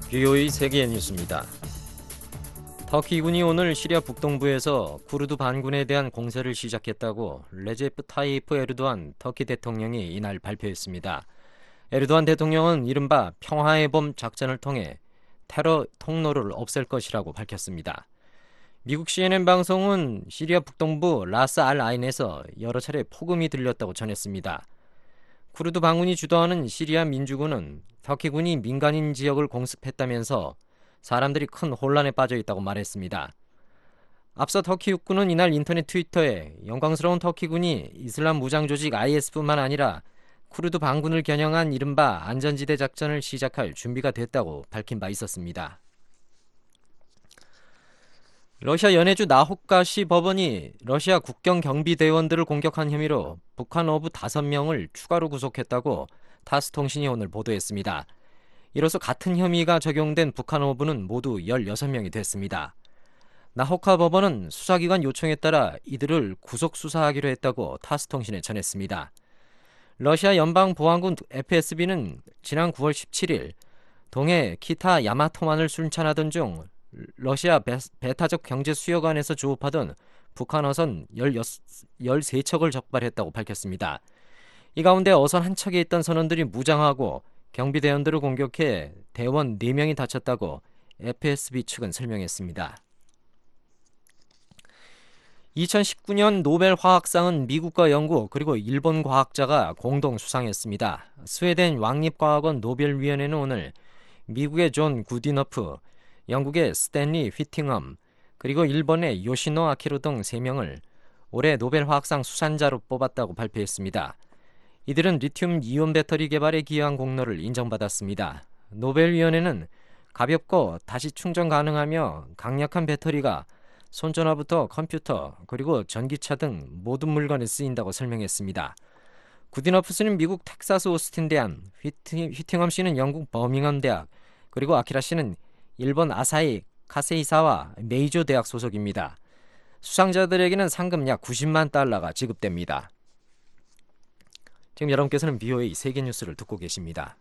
VOA 세계 뉴스입니다. 터키군이 오늘 시리아 북동부에서 쿠르드 반군에 대한 공세를 시작했다고 레제프 타이프 에르도안 터키 대통령이 이날 발표했습니다. 에르도안 대통령은 이른바 평화의 봄 작전을 통해 테러 통로를 없앨 것이라고 밝혔습니다. 미국 CNN 방송은 시리아 북동부 라스 알 아인에서 여러 차례 폭음이 들렸다고 전했습니다. 쿠르드 반군이 주도하는 시리아 민주군은 터키군이 민간인 지역을 공습했다면서 사람들이 큰 혼란에 빠져 있다고 말했습니다. 앞서 터키 육군은 이날 인터넷 트위터에 영광스러운 터키군이 이슬람 무장 조직 IS뿐만 아니라 쿠르드 반군을 겨냥한 이른바 안전지대 작전을 시작할 준비가 됐다고 밝힌 바 있었습니다. 러시아 연해주 나호카시 법원이 러시아 국경 경비대원들을 공격한 혐의로 북한 어부 5명을 추가로 구속했다고 타스 통신이 오늘 보도했습니다. 이로써 같은 혐의가 적용된 북한 어부는 모두 16명이 됐습니다. 나호카 법원은 수사기관 요청에 따라 이들을 구속 수사하기로 했다고 타스 통신에 전했습니다. 러시아 연방보안군 FSB는 지난 9월 17일 동해 키타 야마토만을 순찰하던 중 러시아 배타적 경제 수역안에서 조업하던 북한 어선 13척을 적발했다고 밝혔습니다. 이 가운데 어선 한 척에 있던 선원들이 무장하고 경비대원들을 공격해 대원 4명이 다쳤다고 FSB 측은 설명했습니다. 2019년 노벨 화학상은 미국과 영국 그리고 일본 과학자가 공동 수상했습니다. 스웨덴 왕립과학원 노벨위원회는 오늘 미국의 존 구디너프, 영국의 스탠리 휘팅엄, 그리고 일본의 요시노 아키로 등 3명을 올해 노벨 화학상 수상자로 뽑았다고 발표했습니다. 이들은 리튬 이온 배터리 개발에 기여한 공로를 인정받았습니다. 노벨위원회는 가볍고 다시 충전 가능하며 강력한 배터리가 손전화부터 컴퓨터 그리고 전기차 등 모든 물건에 쓰인다고 설명했습니다. 구디너프 씨는 미국 텍사스 오스틴 대학, 휘팅엄 씨는 영국 버밍엄 대학, 그리고 아키라 씨는 일본 아사히 카세이사와 메이저 대학 소속입니다. 수상자들에게는 상금 약 90만 달러가 지급됩니다. 지금 여러분께서는 VOA 세계 뉴스를 듣고 계십니다.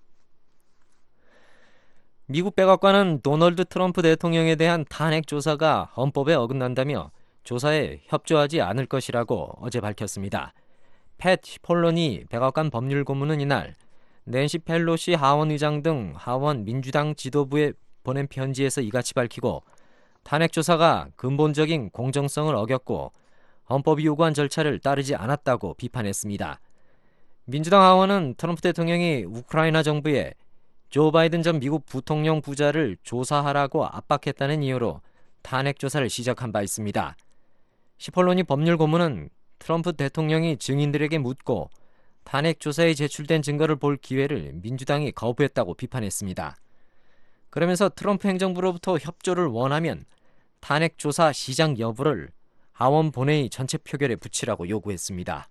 미국 백악관은 도널드 트럼프 대통령에 대한 탄핵 조사가 헌법에 어긋난다며 조사에 협조하지 않을 것이라고 어제 밝혔습니다. 팻 시폴로니 백악관 법률고문은 이날 낸시 펠로시 하원 의장 등 하원 민주당 지도부에 보낸 편지에서 이같이 밝히고 탄핵 조사가 근본적인 공정성을 어겼고 헌법이 요구한 절차를 따르지 않았다고 비판했습니다. 민주당 하원은 트럼프 대통령이 우크라이나 정부에 조 바이든 전 미국 부통령 부자를 조사하라고 압박했다는 이유로 탄핵 조사를 시작한 바 있습니다. 시폴로니 법률고문은 트럼프 대통령이 증인들에게 묻고 탄핵 조사에 제출된 증거를 볼 기회를 민주당이 거부했다고 비판했습니다. 그러면서 트럼프 행정부로부터 협조를 원하면 탄핵 조사 시작 여부를 하원 본회의 전체 표결에 붙이라고 요구했습니다.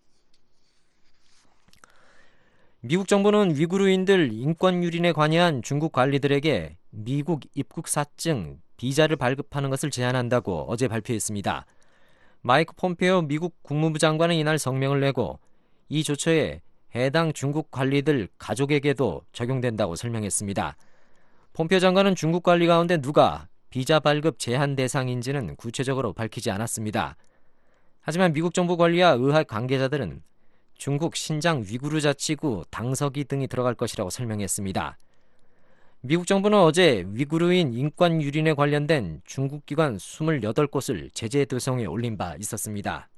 미국 정부는 위구르인들 인권 유린에 관여한 중국 관리들에게 미국 입국사증, 비자를 발급하는 것을 제한한다고 어제 발표했습니다. 마이크 폼페오 미국 국무부 장관은 이날 성명을 내고 이 조처에 해당 중국 관리들 가족에게도 적용된다고 설명했습니다. 폼페오 장관은 중국 관리 가운데 누가 비자 발급 제한 대상인지는 구체적으로 밝히지 않았습니다. 하지만 미국 정부 관리와 의회 관계자들은 중국 신장 위구르 자치구 당서기 등이 들어갈 것이라고 설명했습니다. 미국 정부는 어제 위구르인 인권 유린에 관련된 중국 기관 28곳을 제재 대상에 올린 바 있었습니다.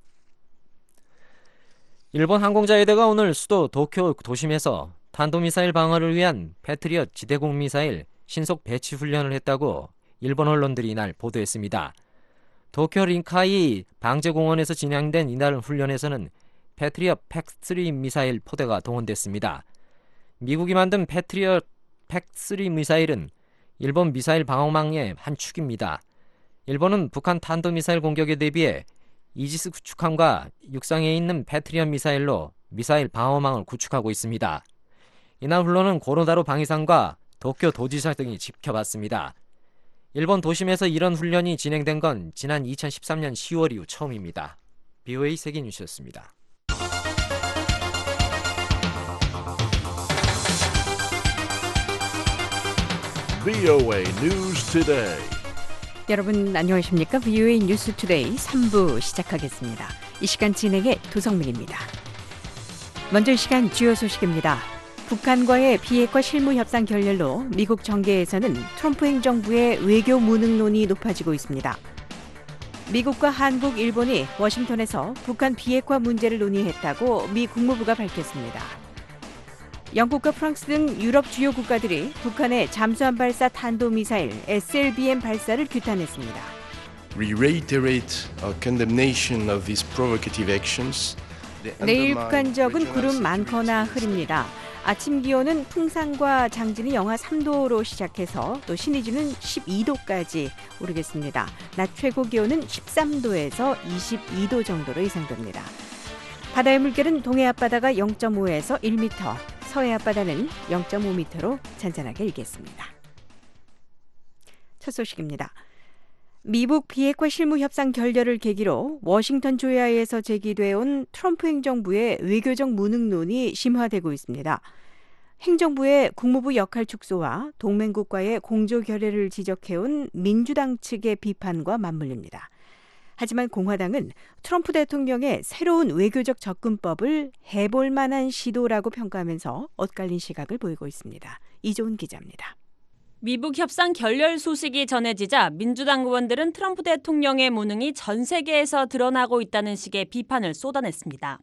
일본 항공자위대가 오늘 수도 도쿄 도심에서 탄도미사일 방어를 위한 패트리엇 지대공 미사일 신속 배치 훈련을 했다고 일본 언론들이 이날 보도했습니다. 도쿄 린카이 방제공원에서 진행된 이날 훈련에서는 패트리엇 팩3 미사일 포대가 동원됐습니다. 미국이 만든 패트리엇 팩3 미사일은 일본 미사일 방어망의 한 축입니다. 일본은 북한 탄도미사일 공격에 대비해 이지스 구축함과 육상에 있는 패트리엇 미사일로 미사일 방어망을 구축하고 있습니다. 이날 훈련은 고노다로 방위상과 도쿄 도지사 등이 지켜봤습니다. 일본 도심에서 이런 훈련이 진행된 건 지난 2013년 10월 이후 처음입니다. VOA 세계 뉴스였습니다. VOA News Today. 여러분 안녕하십니까? VOA 뉴스 투데이 3부 시작하겠습니다. 이 시간 진행의 도성민입니다. 먼저 이 시간 주요 소식입니다. 북한과의 비핵화 실무 협상 결렬로 미국 정계에서는 트럼프 행정부의 외교 무능론이 높아지고 있습니다. 미국과 한국, 일본이 워싱턴에서 북한 비핵화 문제를 논의했다고 미 국무부가 밝혔습니다. 영국과 프랑스 등 유럽 주요 국가들이 북한의 잠수함 발사 탄도미사일 SLBM 발사를 규탄했습니다. We reiterate our condemnation of these provocative actions. 내일 북한 지역은 구름 많거나 흐립니다. 아침 기온은 풍산과 장진이 영하 3도로 시작해서 또 신의주는 12도까지 오르겠습니다. 낮 최고 기온은 13도에서 22도 정도로 예상됩니다. 바다의 물결은 동해 앞바다가 0.5에서 1m, 서해 앞바다는 0.5m로 잔잔하게 일겠습니다. 첫 소식입니다. 미국 비핵화 실무 협상 결렬을 계기로 워싱턴 조야에서 제기돼 온 트럼프 행정부의 외교적 무능론이 심화되고 있습니다. 행정부의 국무부 역할 축소와 동맹국과의 공조 결의를 지적해온 민주당 측의 비판과 맞물립니다. 하지만 공화당은 트럼프 대통령의 새로운 외교적 접근법을 해볼 만한 시도라고 평가하면서 엇갈린 시각을 보이고 있습니다. 이조은 기자입니다. 미북 협상 결렬 소식이 전해지자 민주당 의원들은 트럼프 대통령의 무능이 전 세계에서 드러나고 있다는 식의 비판을 쏟아냈습니다.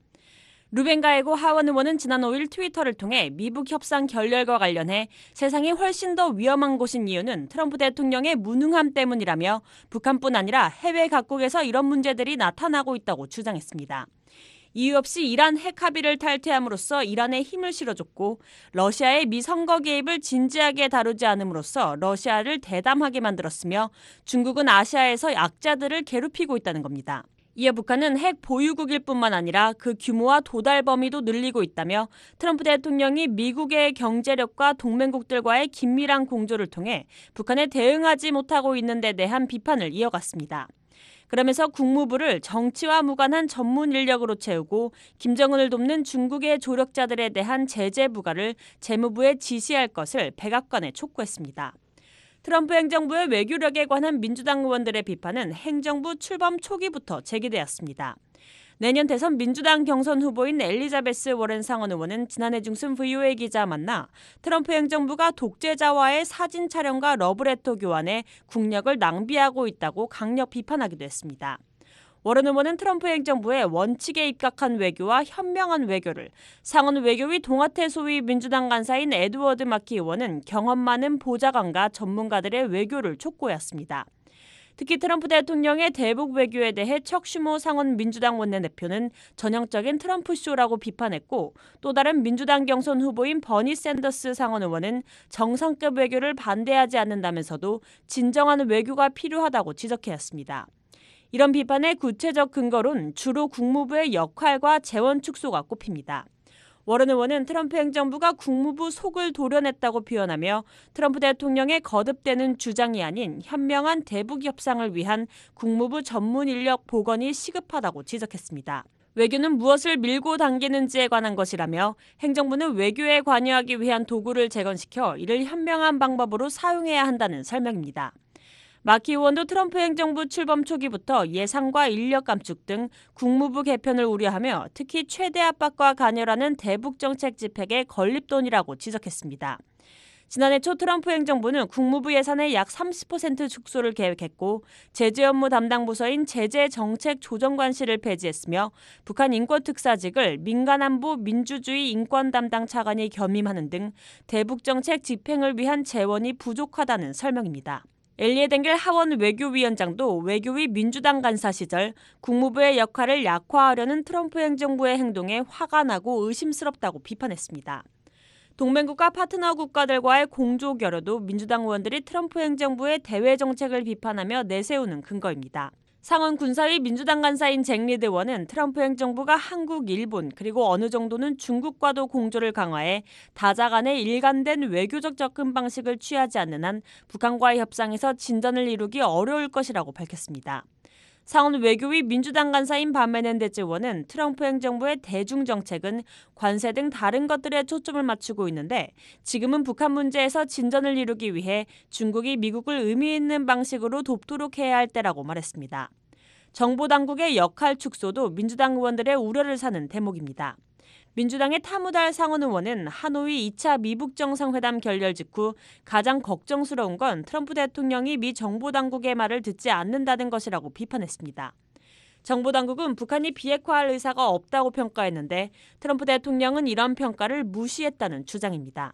루벤 가에고 하원 의원은 지난 5일 트위터를 통해 미북 협상 결렬과 관련해 세상이 훨씬 더 위험한 곳인 이유는 트럼프 대통령의 무능함 때문이라며 북한뿐 아니라 해외 각국에서 이런 문제들이 나타나고 있다고 주장했습니다. 이유 없이 이란 핵 합의를 탈퇴함으로써 이란에 힘을 실어줬고 러시아의 미 선거 개입을 진지하게 다루지 않음으로써 러시아를 대담하게 만들었으며 중국은 아시아에서 약자들을 괴롭히고 있다는 겁니다. 이어 북한은 핵 보유국일 뿐만 아니라 그 규모와 도달 범위도 늘리고 있다며 트럼프 대통령이 미국의 경제력과 동맹국들과의 긴밀한 공조를 통해 북한에 대응하지 못하고 있는 데 대한 비판을 이어갔습니다. 그러면서 국무부를 정치와 무관한 전문 인력으로 채우고 김정은을 돕는 중국의 조력자들에 대한 제재 부과를 재무부에 지시할 것을 백악관에 촉구했습니다. 트럼프 행정부의 외교력에 관한 민주당 의원들의 비판은 행정부 출범 초기부터 제기되었습니다. 내년 대선 민주당 경선 후보인 엘리자베스 워렌 상원 의원은 지난해 중순 VOA 기자 만나 트럼프 행정부가 독재자와의 사진 촬영과 러브레터 교환에 국력을 낭비하고 있다고 강력 비판하기도 했습니다. 워렌 의원은 트럼프 행정부의 원칙에 입각한 외교와 현명한 외교를, 상원 외교위 동아태 소위 민주당 간사인 에드워드 마키 의원은 경험 많은 보좌관과 전문가들의 외교를 촉구했습니다. 특히 트럼프 대통령의 대북 외교에 대해 척 슈머 상원 민주당 원내대표는 전형적인 트럼프 쇼라고 비판했고 또 다른 민주당 경선 후보인 버니 샌더스 상원 의원은 정상급 외교를 반대하지 않는다면서도 진정한 외교가 필요하다고 지적했습니다. 이런 비판의 구체적 근거로는 주로 국무부의 역할과 재원 축소가 꼽힙니다. 워런 의원은 트럼프 행정부가 국무부 속을 도려냈다고 표현하며 트럼프 대통령의 거듭되는 주장이 아닌 현명한 대북 협상을 위한 국무부 전문 인력 복원이 시급하다고 지적했습니다. 외교는 무엇을 밀고 당기는지에 관한 것이라며 행정부는 외교에 관여하기 위한 도구를 재건시켜 이를 현명한 방법으로 사용해야 한다는 설명입니다. 마키 의원도 트럼프 행정부 출범 초기부터 예산과 인력 감축 등 국무부 개편을 우려하며 특히 최대 압박과 간여라는 대북 정책 집행의 건립돈이라고 지적했습니다. 지난해 초 트럼프 행정부는 국무부 예산의 약 30% 축소를 계획했고 제재 업무 담당 부서인 제재정책조정관실을 폐지했으며 북한 인권특사직을 민간안보 민주주의 인권 담당 차관이 겸임하는 등 대북 정책 집행을 위한 재원이 부족하다는 설명입니다. 엘리에 댕겔 하원 외교위원장도 외교위 민주당 간사 시절 국무부의 역할을 약화하려는 트럼프 행정부의 행동에 화가 나고 의심스럽다고 비판했습니다. 동맹국가 파트너 국가들과의 공조 결여도 민주당 의원들이 트럼프 행정부의 대외 정책을 비판하며 내세우는 근거입니다. 상원 군사위 민주당 간사인 잭 리드 의원은 트럼프 행정부가 한국, 일본 그리고 어느 정도는 중국과도 공조를 강화해 다자 간의 일관된 외교적 접근 방식을 취하지 않는 한 북한과의 협상에서 진전을 이루기 어려울 것이라고 밝혔습니다. 상원 외교위 민주당 간사인 밤메넨데즈 의원은 트럼프 행정부의 대중 정책은 관세 등 다른 것들에 초점을 맞추고 있는데 지금은 북한 문제에서 진전을 이루기 위해 중국이 미국을 의미 있는 방식으로 돕도록 해야 할 때라고 말했습니다. 정보당국의 역할 축소도 민주당 의원들의 우려를 사는 대목입니다. 민주당의 타무달 상원 의원은 하노이 2차 미북 정상회담 결렬 직후 가장 걱정스러운 건 트럼프 대통령이 미 정보당국의 말을 듣지 않는다는 것이라고 비판했습니다. 정보당국은 북한이 비핵화할 의사가 없다고 평가했는데 트럼프 대통령은 이런 평가를 무시했다는 주장입니다.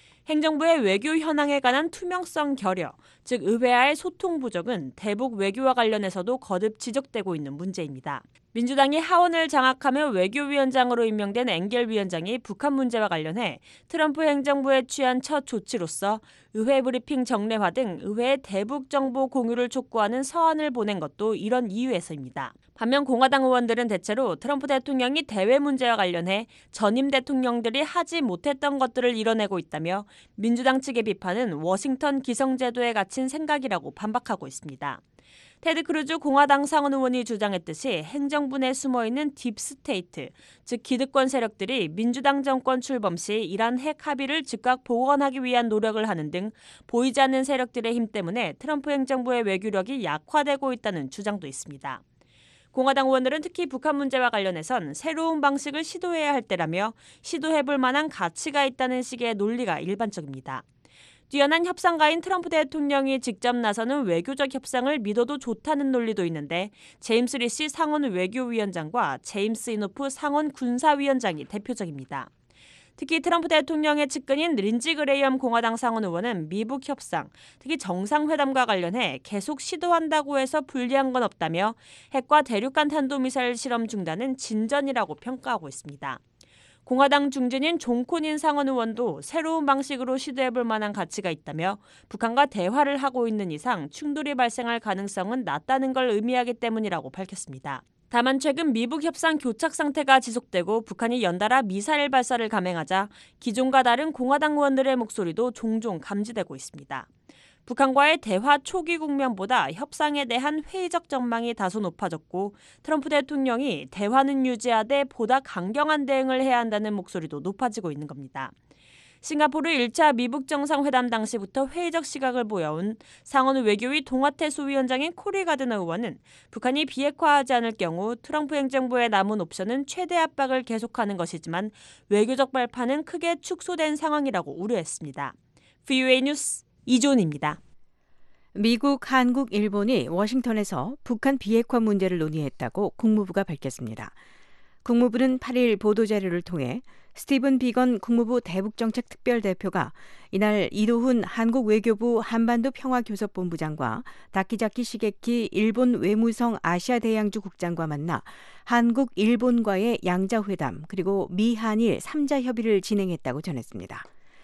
행정부의 외교 현황에 관한 투명성 결여, 즉 의회와의 소통 부족은 대북 외교와 관련해서도 거듭 지적되고 있는 문제입니다. 민주당이 하원을 장악하며 외교위원장으로 임명된 엥겔 위원장이 북한 문제와 관련해 트럼프 행정부에 취한 첫 조치로서 의회 브리핑 정례화 등 의회의 대북 정보 공유를 촉구하는 서한을 보낸 것도 이런 이유에서입니다. 반면 공화당 의원들은 대체로 트럼프 대통령이 대외 문제와 관련해 전임 대통령들이 하지 못했던 것들을 이뤄내고 있다며 민주당 측의 비판은 워싱턴 기성제도에 갇힌 생각이라고 반박하고 있습니다. 테드 크루즈 공화당 상원 의원이 주장했듯이 행정부 내 숨어있는 딥스테이트, 즉 기득권 세력들이 민주당 정권 출범 시 이란 핵 합의를 즉각 복원하기 위한 노력을 하는 등 보이지 않는 세력들의 힘 때문에 트럼프 행정부의 외교력이 약화되고 있다는 주장도 있습니다. 공화당 의원들은 특히 북한 문제와 관련해선 새로운 방식을 시도해야 할 때라며 시도해볼 만한 가치가 있다는 식의 논리가 일반적입니다. 뛰어난 협상가인 트럼프 대통령이 직접 나서는 외교적 협상을 믿어도 좋다는 논리도 있는데 제임스 리시 상원 외교위원장과 제임스 이노프 상원 군사위원장이 대표적입니다. 특히 트럼프 대통령의 측근인 린지 그레이엄 공화당 상원 의원은 미북 협상, 특히 정상회담과 관련해 계속 시도한다고 해서 불리한 건 없다며 핵과 대륙간 탄도미사일 실험 중단은 진전이라고 평가하고 있습니다. 공화당 중진인 존 코닌 상원 의원도 새로운 방식으로 시도해볼 만한 가치가 있다며 북한과 대화를 하고 있는 이상 충돌이 발생할 가능성은 낮다는 걸 의미하기 때문이라고 밝혔습니다. 다만 최근 미북 협상 교착 상태가 지속되고 북한이 연달아 미사일 발사를 감행하자 기존과 다른 공화당 의원들의 목소리도 종종 감지되고 있습니다. 북한과의 대화 초기 국면보다 협상에 대한 회의적 전망이 다소 높아졌고 트럼프 대통령이 대화는 유지하되 보다 강경한 대응을 해야 한다는 목소리도 높아지고 있는 겁니다. 싱가포르 1차 미북 정상회담 당시부터 회의적 시각을 보여온 상원 외교위 동아태 소위원장인 코리 가드너 의원은 북한이 비핵화하지 않을 경우 트럼프 행정부의 남은 옵션은 최대 압박을 계속하는 것이지만 외교적 발판은 크게 축소된 상황이라고 우려했습니다. VOA 뉴스 이존입니다. 미국, 한국, 일본이 워싱턴에서 북한 비핵화 문제를 논의했다고 국무부가 밝혔습니다. 국무부는 8일 보도자료를 통해 스티븐 비건 국무부 대북정책특별대표가 이날 이도훈 한국 외교부 한반도 평화교섭본부장과 다키자키 시게키 일본 외무성 아시아대양주 국장과 만나 한국, 일본과의 양자회담 그리고 미한일 3자 협의를 진행했다고 전했습니다.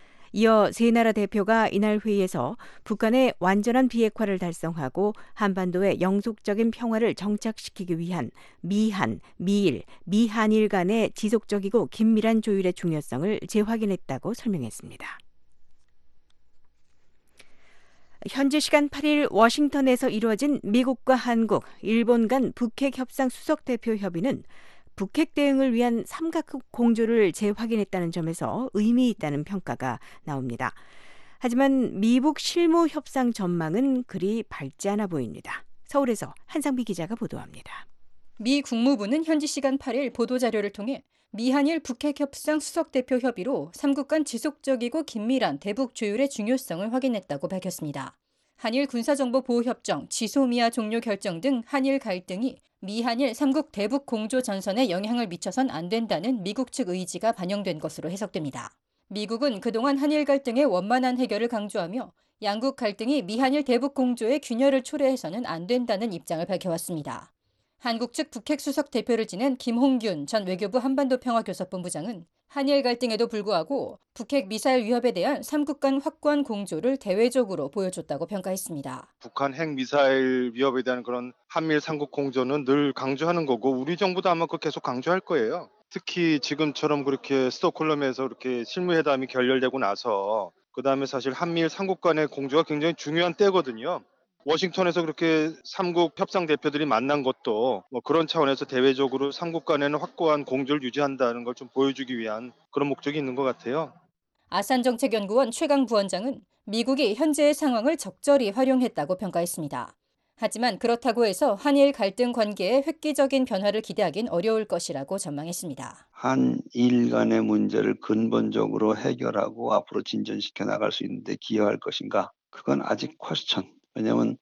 이어 세 나라 대표가 이날 회의에서 북한의 완전한 비핵화를 달성하고 한반도의 영속적인 평화를 정착시키기 위한 미한, 미일, 미한일 간의 지속적이고 긴밀한 조율의 중요성을 재확인했다고 설명했습니다. 현지 시간 8일 워싱턴에서 이루어진 미국과 한국, 일본 간 북핵 협상 수석 대표 협의는 북핵 대응을 위한 삼각국 공조를 재확인했다는 점에서 의미 있다는 평가가 나옵니다. 하지만 미북 실무 협상 전망은 그리 밝지 않아 보입니다. 서울에서 한상비 기자가 보도합니다. 미 국무부는 현지 시간 8일 보도자료를 통해 미한일 북핵 협상 수석 대표 협의로 3국 간 지속적이고 긴밀한 대북 조율의 중요성을 확인했다고 밝혔습니다. 한일 군사정보보호협정, 지소미아 종료 결정 등 한일 갈등이 미한일 3국 대북 공조 전선에 영향을 미쳐선 안 된다는 미국 측 의지가 반영된 것으로 해석됩니다. 미국은 그동안 한일 갈등의 원만한 해결을 강조하며 양국 갈등이 미한일 대북 공조의 균열을 초래해서는 안 된다는 입장을 밝혀왔습니다. 한국 측 북핵 수석 대표를 지낸 김홍균 전 외교부 한반도 평화교섭본부장은 한일 갈등에도 불구하고 북핵 미사일 위협에 대한 3국 간 확고한 공조를 대외적으로 보여줬다고 평가했습니다. 북한 핵 미사일 위협에 대한 그런 한미일 3국 공조는 늘 강조하는 거고 우리 정부도 아마 그거 계속 강조할 거예요. 특히 지금처럼 그렇게 스톡홀름에서 그렇게 실무회담이 결렬되고 나서 그다음에 사실 한미일 3국 간의 공조가 굉장히 중요한 때거든요. 워싱턴에서 그렇게 삼국 협상 대표들이 만난 것도 뭐 그런 차원에서 대외적으로 삼국 간에는 확고한 공조를 유지한다는 걸 좀 보여주기 위한 그런 목적이 있는 것 같아요. 아산정책연구원 최강 부원장은 미국이 현재의 상황을 적절히 활용했다고 평가했습니다. 하지만 그렇다고 해서 한일 갈등 관계에 획기적인 변화를 기대하긴 어려울 것이라고 전망했습니다. 한일 간의 문제를 근본적으로 해결하고 앞으로 진전시켜 나갈 수 있는 데 기여할 것인가? 그건 아직 퀘스천. 왜냐하면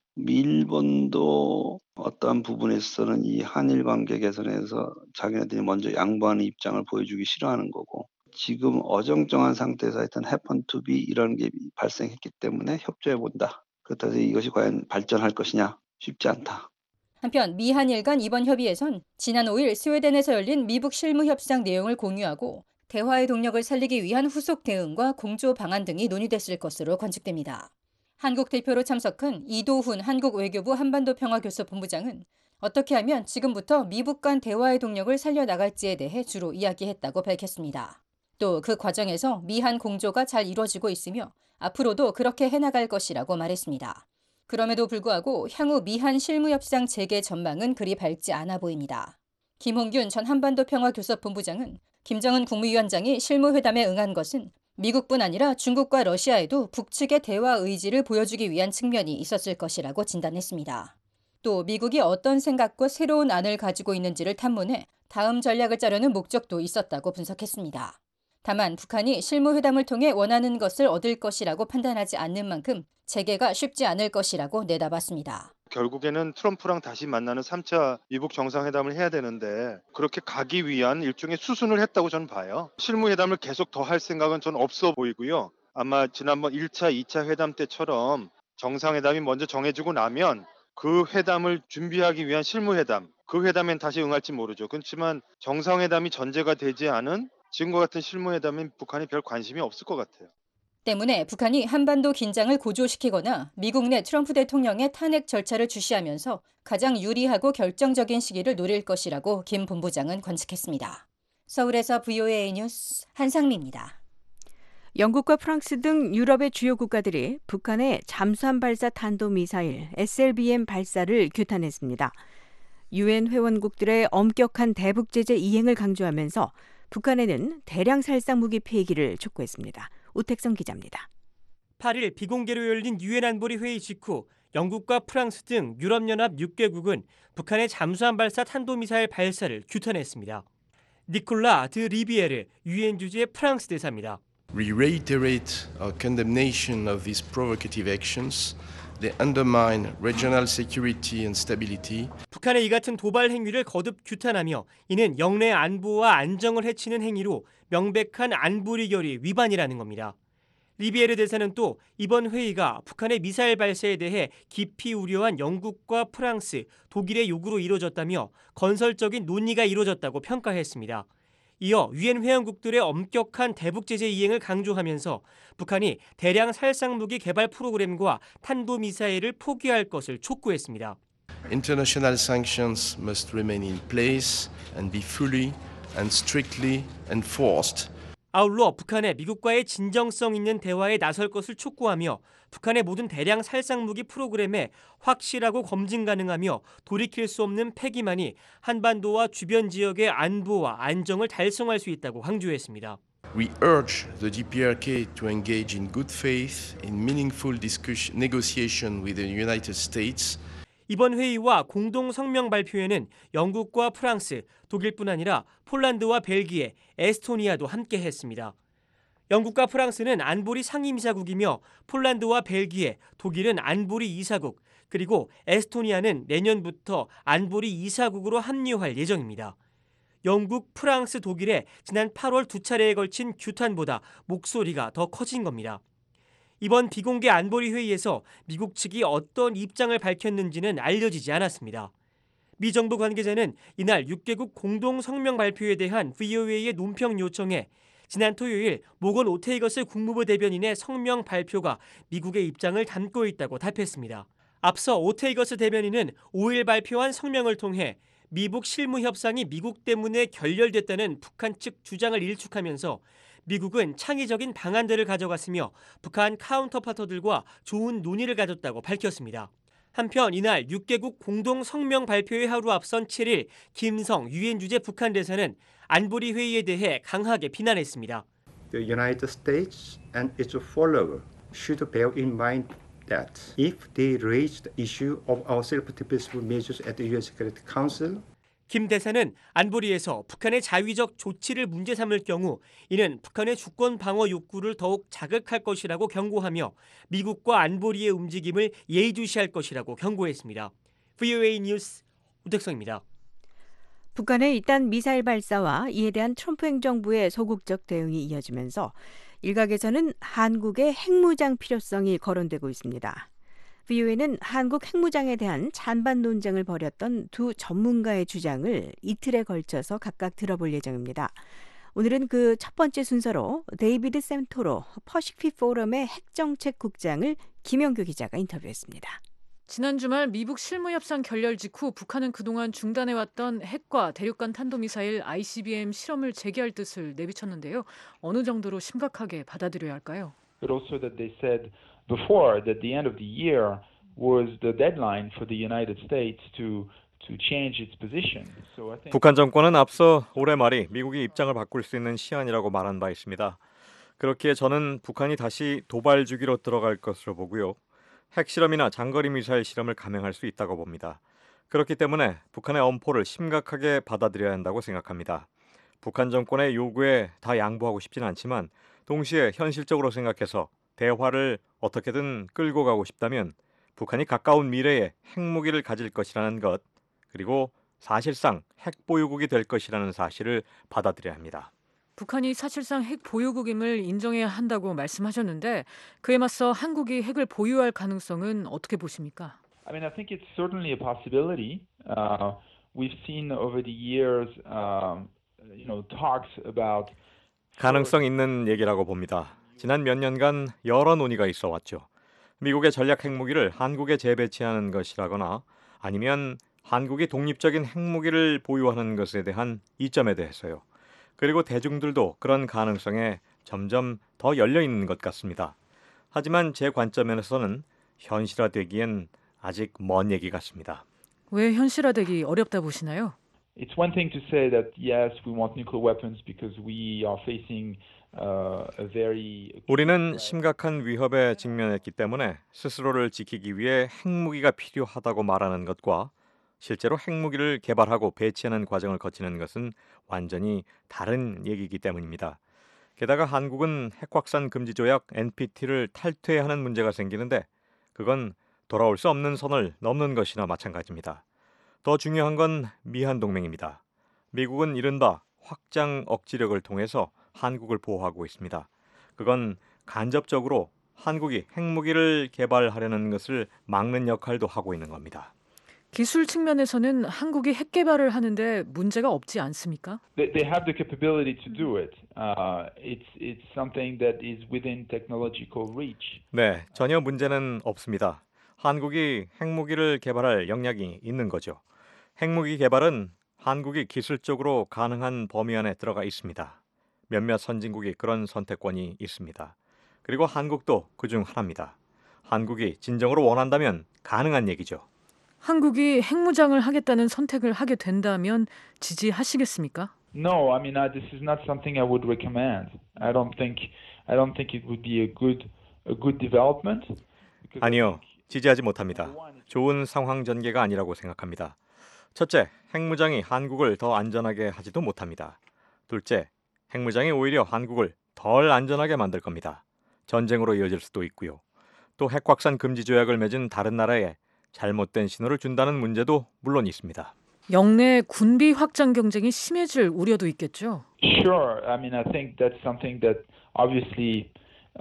일본도 어떠한 부분에 있어서는 이 한일 관계 개선에서 자기네들이 먼저 양보하는 입장을 보여주기 싫어하는 거고, 지금 어정쩡한 상태에서 하여튼 happen to be 이런 게 발생했기 때문에 협조해 본다. 그렇다고 해서 이것이 과연 발전할 것이냐? 쉽지 않다. 한편 미한일 간 이번 협의에선 지난 5일 스웨덴에서 열린 미북 실무 협상 내용을 공유하고 대화의 동력을 살리기 위한 후속 대응과 공조 방안 등이 논의됐을 것으로 관측됩니다. 한국 대표로 참석한 이도훈 한국 외교부 한반도평화교섭본부장은 어떻게 하면 지금부터 미북 간 대화의 동력을 살려나갈지에 대해 주로 이야기했다고 밝혔습니다. 또 그 과정에서 미한 공조가 잘 이루어지고 있으며 앞으로도 그렇게 해나갈 것이라고 말했습니다. 그럼에도 불구하고 향후 미한 실무협상 재개 전망은 그리 밝지 않아 보입니다. 김홍균 전 한반도평화교섭본부장은 김정은 국무위원장이 실무회담에 응한 것은 미국뿐 아니라 중국과 러시아에도 북측의 대화 의지를 보여주기 위한 측면이 있었을 것이라고 진단했습니다. 또 미국이 어떤 생각과 새로운 안을 가지고 있는지를 탐문해 다음 전략을 짜려는 목적도 있었다고 분석했습니다. 다만 북한이 실무회담을 통해 원하는 것을 얻을 것이라고 판단하지 않는 만큼 재개가 쉽지 않을 것이라고 내다봤습니다. 결국에는 트럼프랑 다시 만나는 3차 미북 정상회담을 해야 되는데 그렇게 가기 위한 일종의 수순을 했다고 저는 봐요. 실무회담을 계속 더 할 생각은 저는 없어 보이고요. 아마 지난번 1차, 2차 회담 때처럼 정상회담이 먼저 정해지고 나면 그 회담을 준비하기 위한 실무회담, 그 회담엔 다시 응할지 모르죠. 그렇지만 정상회담이 전제가 되지 않은 지금과 같은 실무회담엔 북한이 별 관심이 없을 것 같아요. 때문에 북한이 한반도 긴장을 고조시키거나 미국 내 트럼프 대통령의 탄핵 절차를 주시하면서 가장 유리하고 결정적인 시기를 노릴 것이라고 김 본부장은 관측했습니다. 서울에서 VOA 뉴스 한상미입니다. 영국과 프랑스 등 유럽의 주요 국가들이 북한의 잠수함 발사 탄도미사일 SLBM 발사를 규탄했습니다. 유엔 회원국들의 엄격한 대북 제재 이행을 강조하면서 북한에는 대량 살상 무기 폐기를 촉구했습니다. 우택성 기자입니다. 8일 비공개로 열린 유엔 안보리 회의 직후 영국과 프랑스 등 유럽연합 6개국은 북한의 잠수함 발사 탄도미사일 발사를 규탄했습니다. 니콜라 드 리비에르 유엔 주재 프랑스 대사입니다. We reiterate our condemnation of these provocative actions. They undermine regional security and stability. 북한의 이 같은 도발 행위를 거듭 규탄하며 이는 영내 안보와 안정을 해치는 행위로 명백한 안보리 결의 위반이라는 겁니다. 리비에르 대사는 또 이번 회의가 북한의 미사일 발사에 대해 깊이 우려한 영국과 프랑스, 독일의 요구로 이루어졌다며 건설적인 논의가 이루어졌다고 평가했습니다. 이어 유엔 회원국들의 엄격한 대북 제재 이행을 강조하면서 북한이 대량 살상 무기 개발 프로그램과 탄도미사일을 포기할 것을 촉구했습니다. International sanctions must remain in place and be fully and strictly enforced. 아울러 북한의 미국과의 진정성 있는 대화에 나설 것을 촉구하며 북한의 모든 대량 살상 무기 프로그램에 확실하고 검증 가능하며 돌이킬 수 없는 폐기만이 한반도와 주변 지역의 안보와 안정을 달성할 수 있다고 강조했습니다. We urge the DPRK to engage in good faith in meaningful negotiation with the United States. 이번 회의와 공동 성명 발표에는 영국과 프랑스, 독일뿐 아니라 폴란드와 벨기에, 에스토니아도 함께했습니다. 영국과 프랑스는 안보리 상임이사국이며 폴란드와 벨기에, 독일은 안보리 이사국, 그리고 에스토니아는 내년부터 안보리 이사국으로 합류할 예정입니다. 영국, 프랑스, 독일의 지난 8월 두 차례에 걸친 규탄보다 목소리가 더 커진 겁니다. 이번 비공개 안보리 회의에서 미국 측이 어떤 입장을 밝혔는지는 알려지지 않았습니다. 미 정부 관계자는 이날 6개국 공동 성명 발표에 대한 VOA의 논평 요청에 지난 토요일 모건 오테이거스 국무부 대변인의 성명 발표가 미국의 입장을 담고 있다고 답했습니다. 앞서 오테이거스 대변인은 5일 발표한 성명을 통해 미북 실무 협상이 미국 때문에 결렬됐다는 북한 측 주장을 일축하면서 미국은 창의적인 방안들을 가져갔으며 북한 카운터파터들과 좋은 논의를 가졌다고 밝혔습니다. 한편 이날 6개국 공동 성명 발표의 하루 앞선 7일 김성 유엔 주재 북한 대사는 안보리 회의에 대해 강하게 비난했습니다. The United States and its follower should bear in mind that if they raise the issue of our self-defense measures at the UN Security Council, 김 대사는 안보리에서 북한의 자위적 조치를 문제 삼을 경우 이는 북한의 주권 방어 욕구를 더욱 자극할 것이라고 경고하며 미국과 안보리의 움직임을 예의주시할 것이라고 경고했습니다. VOA 뉴스 우택성입니다. 북한의 이딴 미사일 발사와 이에 대한 트럼프 행정부의 소극적 대응이 이어지면서 일각에서는 한국의 핵무장 필요성이 거론되고 있습니다. VOA는 한국 핵무장에 대한 찬반 논쟁을 벌였던 두 전문가의 주장을 이틀에 걸쳐서 각각 들어볼 예정입니다. 오늘은 그 첫 번째 순서로 데이비드 샘토로 퍼시픽 포럼의 핵정책국장을 김영규 기자가 인터뷰했습니다. 지난 주말 미북 실무협상 결렬 직후 북한은 그동안 중단해왔던 핵과 대륙간 탄도미사일 ICBM 실험을 재개할 뜻을 내비쳤는데요. 어느 정도로 심각하게 받아들여야 할까요? But also that they said before that the end of the year was the deadline for the United States to change its position. So I think 북한 정권은 앞서 올해 말이 미국이 입장을 바꿀 수 있는 시한이라고 말한 바 있습니다. 그렇기에 저는 북한이 다시 도발 주기로 들어갈 것으로 보고요. 핵실험이나 장거리 미사일 실험을 감행할 수 있다고 봅니다. 그렇기 때문에 북한의 엄포를 심각하게 받아들여야 한다고 생각합니다. 북한 정권의 요구에 다 양보하고 싶지는 않지만 동시에 현실적으로 생각해서 대화를 어떻게든 끌고 가고 싶다면 북한이 가까운 미래에 핵무기를 가질 것이라는 것, 그리고 사실상 핵 보유국이 될 것이라는 사실을 받아들여야 합니다. 북한이 사실상 핵 보유국임을 인정해야 한다고 말씀하셨는데 그에 맞서 한국이 핵을 보유할 가능성은 어떻게 보십니까? I mean, I think it's certainly a possibility. We've seen over the years, talks about 가능성 있는 얘기라고 봅니다. 지난 몇 년간 여러 논의가 있어 왔죠. 미국의 전략 핵무기를 한국에 재배치하는 것이라거나 아니면 한국이 독립적인 핵무기를 보유하는 것에 대한 이점에 대해서요. 그리고 대중들도 그런 가능성에 점점 더 열려 있는 것 같습니다. 하지만 제 관점에서는 현실화되기엔 아직 먼 얘기 같습니다. 왜 현실화되기 어렵다 보시나요? It's one thing to say that yes, we want nuclear weapons because we are facing a very 우리는 심각한 위협에 직면했기 때문에 스스로를 지키기 위해 핵무기가 필요하다고 말하는 것과 실제로 핵무기를 개발하고 배치하는 과정을 거치는 것은 완전히 다른 얘기이기 때문입니다. 게다가 한국은 핵확산 금지 조약 NPT를 탈퇴해야 하는 문제가 생기는데 그건 돌아올 수 없는 선을 넘는 것이나 마찬가지입니다. 더 중요한 건 미한 동맹입니다. 미국은 이른바 확장 억지력을 통해서 한국을 보호하고 있습니다. 그건 간접적으로 한국이 핵무기를 개발하려는 것을 막는 역할도 하고 있는 겁니다. 기술 측면에서는 한국이 핵 개발을 하는데 문제가 없지 않습니까? They have the capability to do it. It's something that is within technological reach. 네, 전혀 문제는 없습니다. 한국이 핵무기를 개발할 역량이 있는 거죠. 핵무기 개발은 한국이 기술적으로 가능한 범위 안에 들어가 있습니다. 몇몇 선진국이 그런 선택권이 있습니다. 그리고 한국도 그중 하나입니다. 한국이 진정으로 원한다면 가능한 얘기죠. 한국이 핵무장을 하겠다는 선택을 하게 된다면 지지하시겠습니까? No, I mean this is not something I would recommend. I don't think it would be a good development. 아니요, 지지하지 못합니다. 좋은 상황 전개가 아니라고 생각합니다. 첫째, 핵무장이 한국을 더 안전하게 하지도 못합니다. 둘째, 핵무장이 오히려 한국을 덜 안전하게 만들 겁니다. 전쟁으로 이어질 수도 있고요. 또 핵확산 금지 조약을 맺은 다른 나라에 잘못된 신호를 준다는 문제도 물론 있습니다. 영내 군비 확장 경쟁이 심해질 우려도 있겠죠. Sure. I mean, I think that's something that obviously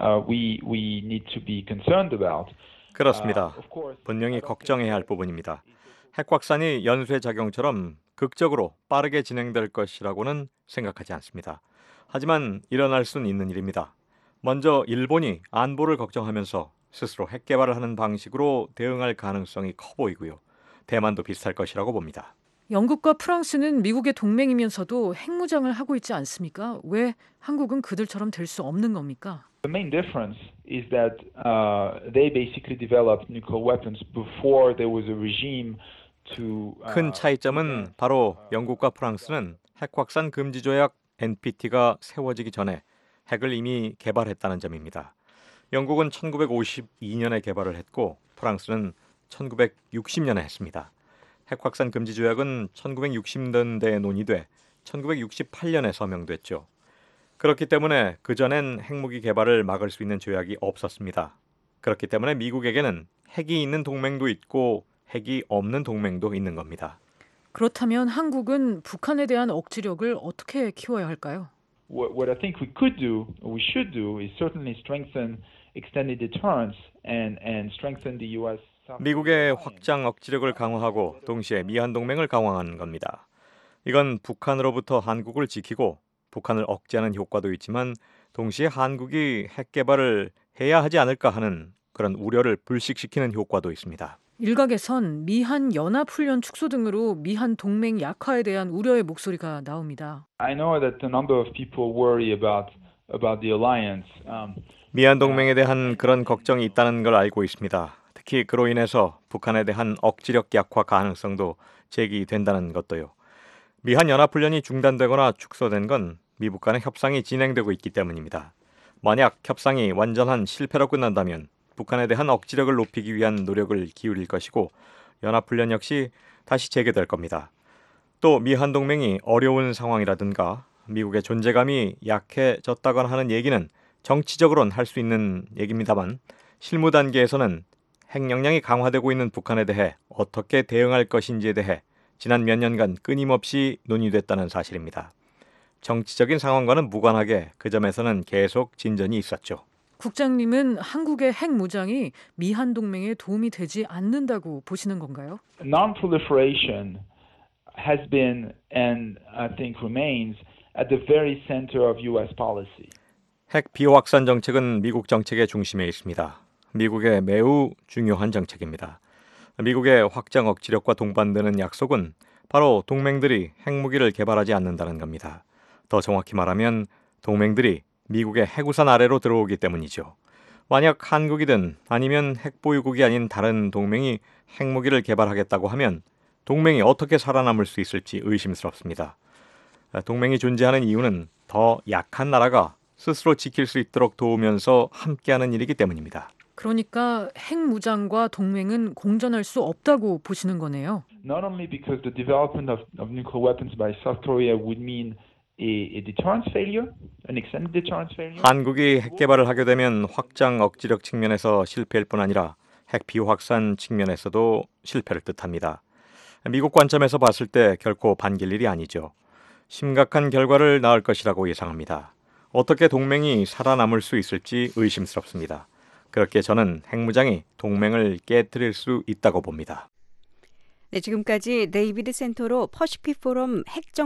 we need to be concerned about. 그렇습니다. 분명히 걱정해야 할 부분입니다. 핵확산이 연쇄작용처럼 극적으로 빠르게 진행될 것이라고는 생각하지 않습니다. 하지만 일어날 수는 있는 일입니다. 먼저 일본이 안보를 걱정하면서 스스로 핵개발을 하는 방식으로 대응할 가능성이 커 보이고요. 대만도 비슷할 것이라고 봅니다. 영국과 프랑스는 미국의 동맹이면서도 핵무장을 하고 있지 않습니까? 왜 한국은 그들처럼 될 수 없는 겁니까? The main difference is that they basically developed nuclear weapons before there was a regime to. 큰 차이점은 바로 영국과 프랑스는 핵 확산 금지 조약 NPT가 세워지기 전에 핵을 이미 개발했다는 점입니다. 영국은 1952년에 개발을 했고 프랑스는 1960년에 했습니다. 핵 확산 금지 조약은 1960년대에 논의돼 1968년에 서명됐죠. 그렇기 때문에 그전엔 핵무기 개발을 막을 수 있는 조약이 없었습니다. 그렇기 때문에 미국에게는 핵이 있는 동맹도 있고 핵이 없는 동맹도 있는 겁니다. 그렇다면 한국은 북한에 대한 억지력을 어떻게 키워야 할까요? What I think we could do, or we should do, is certainly strengthen extended deterrence and strengthen the U.S. 미국의 확장 억지력을 강화하고 동시에 미한 동맹을 강화하는 겁니다. 이건 북한으로부터 한국을 지키고 북한을 억제하는 효과도 있지만 동시에 한국이 핵 개발을 해야 하지 않을까 하는 그런 우려를 불식시키는 효과도 있습니다. 일각에선 미한 연합훈련 축소 등으로 미한 동맹 약화에 대한 우려의 목소리가 나옵니다. I know that a number of people worry about the alliance. 미한 동맹에 대한 그런 걱정이 있다는 걸 알고 있습니다. 특히 그로 인해서 북한에 대한 억지력 약화 가능성도 제기된다는 것도요. 미한 연합훈련이 중단되거나 축소된 건 미북 간의 협상이 진행되고 있기 때문입니다. 만약 협상이 완전한 실패로 끝난다면 북한에 대한 억지력을 높이기 위한 노력을 기울일 것이고 연합훈련 역시 다시 재개될 겁니다. 또 미한 동맹이 어려운 상황이라든가 미국의 존재감이 약해졌다거나 하는 얘기는 정치적으로는 할 수 있는 얘기입니다만 실무 단계에서는 핵 역량이 강화되고 있는 북한에 대해 어떻게 대응할 것인지에 대해 지난 몇 년간 끊임없이 논의됐다는 사실입니다. 정치적인 상황과는 무관하게 그 점에서는 계속 진전이 있었죠. 국장님은 한국의 핵 무장이 미한 동맹에 도움이 되지 않는다고 보시는 건가요? Non-proliferation has been and I think remains at the very center of U.S. policy. 핵 비확산 정책은 미국 정책의 중심에 있습니다. 미국의 매우 중요한 정책입니다. 미국의 확장 억지력과 동반되는 약속은 바로 동맹들이 핵무기를 개발하지 않는다는 겁니다. 더 정확히 말하면 동맹들이 미국의 핵우산 아래로 들어오기 때문이죠. 만약 한국이든 아니면 핵보유국이 아닌 다른 동맹이 핵무기를 개발하겠다고 하면 동맹이 어떻게 살아남을 수 있을지 의심스럽습니다. 동맹이 존재하는 이유는 더 약한 나라가 스스로 지킬 수 있도록 도우면서 함께하는 일이기 때문입니다. 그러니까 핵 무장과 동맹은 공존할 수 없다고 보시는 거네요. Not only because the development of nuclear weapons by South Korea would mean a deterrence failure, an extended deterrence failure. 한국이 핵 개발을 하게 되면 확장 억지력 측면에서 실패일 뿐 아니라 핵 비확산 측면에서도 실패를 뜻합니다. 미국 관점에서 봤을 때 결코 반길 일이 아니죠. 심각한 결과를 낳을 것이라고 예상합니다. 어떻게 동맹이 살아남을 수 있을지 의심스럽습니다. 그렇게 저는 핵무장이 동맹을 깨뜨릴 수 있다고 봅니다. 네, 지금까지 데이비드 센토로 퍼시픽 포럼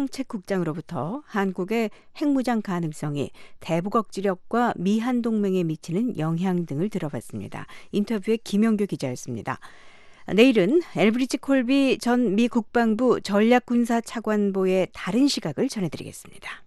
핵정책국장으로부터 한국의 핵무장 가능성이 대북 억지력과 미한 동맹에 미치는 영향 등을 들어봤습니다. 인터뷰의 김영규 기자였습니다. 내일은 엘브리지 콜비 전 미 국방부 전략군사차관보의 다른 시각을 전해드리겠습니다.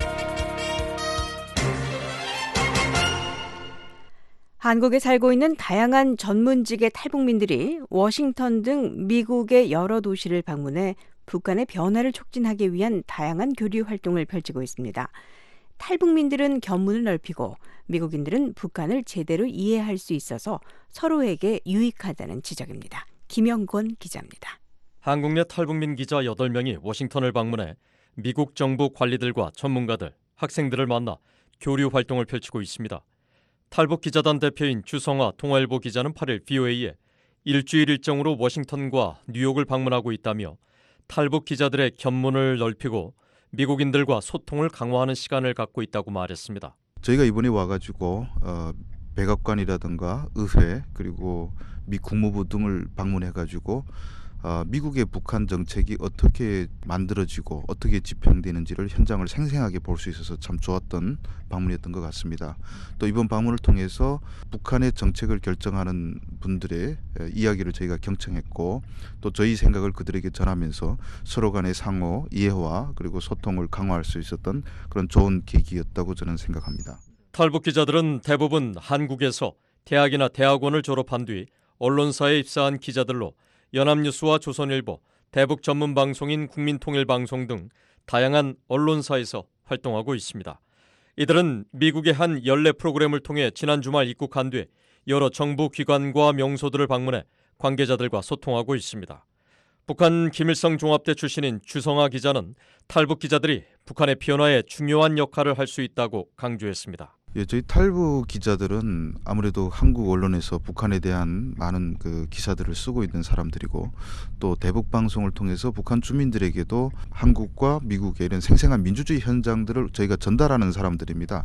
한국에 살고 있는 다양한 전문직의 탈북민들이 워싱턴 등 미국의 여러 도시를 방문해 북한의 변화를 촉진하기 위한 다양한 교류 활동을 펼치고 있습니다. 탈북민들은 견문을 넓히고 미국인들은 북한을 제대로 이해할 수 있어서 서로에게 유익하다는 지적입니다. 김영권 기자입니다. 한국 내 탈북민 기자 8명이 워싱턴을 방문해 미국 정부 관리들과 전문가들, 학생들을 만나 교류 활동을 펼치고 있습니다. 탈북 기자단 대표인 주성화 동아일보 기자는 8일 VOA에 일주일 일정으로 워싱턴과 뉴욕을 방문하고 있다며 탈북 기자들의 견문을 넓히고 미국인들과 소통을 강화하는 시간을 갖고 있다고 말했습니다. 저희가 이번에 와가지고 백악관이라든가 의회 그리고 미 국무부 등을 방문해가지고 미국의 북한 정책이 어떻게 만들어지고 어떻게 집행되는지를 현장을 생생하게 볼 수 있어서 참 좋았던 방문이었던 것 같습니다. 또 이번 방문을 통해서 북한의 정책을 결정하는 분들의 이야기를 저희가 경청했고 또 저희 생각을 그들에게 전하면서 서로 간의 상호 이해와 그리고 소통을 강화할 수 있었던 그런 좋은 계기였다고 저는 생각합니다. 탈북 기자들은 대부분 한국에서 대학이나 대학원을 졸업한 뒤 언론사에 입사한 기자들로 연합뉴스와 조선일보, 대북 전문 방송인 국민통일방송 등 다양한 언론사에서 활동하고 있습니다. 이들은 미국의 한 연례 프로그램을 통해 지난 주말 입국한 뒤 여러 정부 기관과 명소들을 방문해 관계자들과 소통하고 있습니다. 북한 김일성 종합대 출신인 주성아 기자는 탈북 기자들이 북한의 변화에 중요한 역할을 할 수 있다고 강조했습니다. 예, 저희 탈북 기자들은 아무래도 한국 언론에서 북한에 대한 많은 그 기사들을 쓰고 있는 사람들이고 또 대북 방송을 통해서 북한 주민들에게도 한국과 미국의 이런 생생한 민주주의 현장들을 저희가 전달하는 사람들입니다.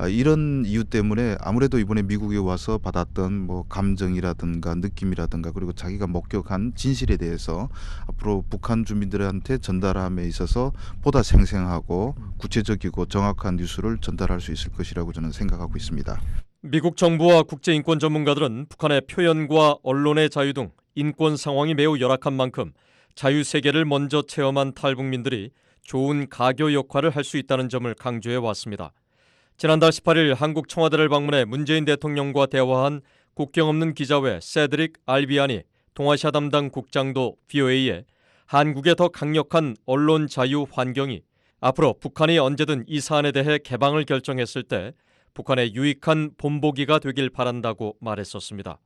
이런 이유 때문에 아무래도 이번에 미국에 와서 받았던 뭐 감정이라든가 느낌이라든가 그리고 자기가 목격한 진실에 대해서 앞으로 북한 주민들한테 전달함에 있어서 보다 생생하고 구체적이고 정확한 뉴스를 전달할 수 있을 것이라고 저는 생각하고 있습니다. 미국 정부와 국제인권 전문가들은 북한의 표현과 언론의 자유 등 인권 상황이 매우 열악한 만큼 자유세계를 먼저 체험한 탈북민들이 좋은 가교 역할을 할 수 있다는 점을 강조해 왔습니다. 지난달 18일 한국 청와대를 방문해 문재인 대통령과 대화한 국경 없는 기자회 세드릭 알비안이 동아시아 담당 국장도 VOA에 한국의 더 강력한 언론 자유 환경이 앞으로 북한이 언제든 이 사안에 대해 개방을 결정했을 때 북한의 유익한 본보기가 되길 바란다고 말했었습니다.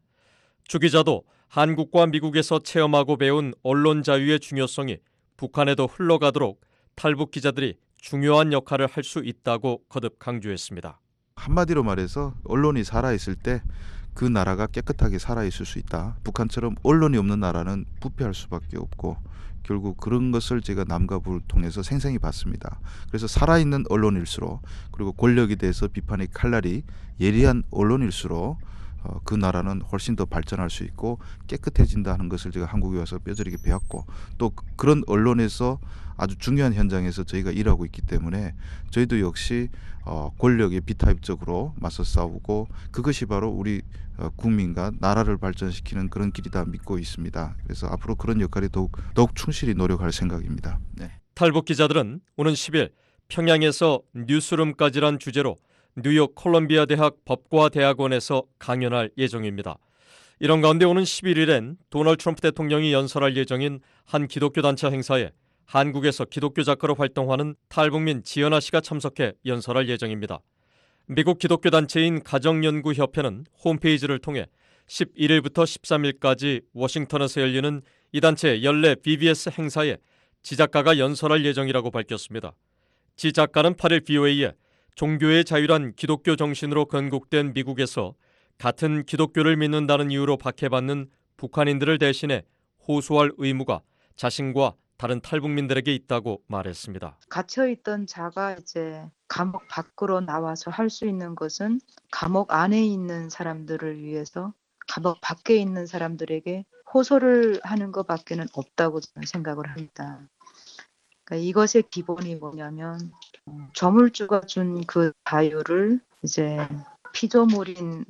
주 기자도 한국과 미국에서 체험하고 배운 언론 자유의 중요성이 북한에도 흘러가도록 탈북 기자들이 중요한 역할을 할 수 있다고 거듭 강조했습니다. 한마디로 말해서 언론이 살아있을 때 그 나라가 깨끗하게 살아있을 수 있다. 북한처럼 언론이 없는 나라는 부패할 수밖에 없고 결국 그런 것을 제가 남과 북을 통해서 생생히 봤습니다. 그래서 살아있는 언론일수록 그리고 권력에 대해서 비판의 칼날이 예리한 언론일수록 그 나라는 훨씬 더 발전할 수 있고 깨끗해진다는 것을 제가 한국에 와서 뼈저리게 배웠고 또 그런 언론에서 아주 중요한 현장에서 저희가 일하고 있기 때문에 저희도 역시 권력에 비타입적으로 맞서 싸우고 그것이 바로 우리 국민과 나라를 발전시키는 그런 길이다 믿고 있습니다. 그래서 앞으로 그런 역할에 더욱 충실히 노력할 생각입니다. 네. 탈북 기자들은 오는 10일 평양에서 뉴스룸까지란 주제로 뉴욕 콜롬비아 대학 법과 대학원에서 강연할 예정입니다. 이런 가운데 오는 11일엔 도널드 트럼프 대통령이 연설할 예정인 한 기독교 단체 행사에 한국에서 기독교 작가로 활동하는 탈북민 지연아 씨가 참석해 연설할 예정입니다. 미국 기독교 단체인 가정연구협회는 홈페이지를 통해 11일부터 13일까지 워싱턴에서 열리는 이 단체 연례 BBS 행사에 지 작가가 연설할 예정이라고 밝혔습니다. 지 작가는 8일 VOA에 종교의 자유란 기독교 정신으로 건국된 미국에서 같은 기독교를 믿는다는 이유로 박해받는 북한인들을 대신해 호소할 의무가 자신과 다른 탈북민들에게 있다고 말했습니다. 갇혀있던 자가 이제 감옥 밖으로 나와서 할 수 있는 것은 감옥 안에 있는 사람들을 위해서 감옥 밖에 있는 사람들에게 호소를 하는 것밖에는 없다고 저는 생각을 합니다. 그러니까 이것의 기본이 뭐냐면 저물주가 준 그 자유를 이제 피조물인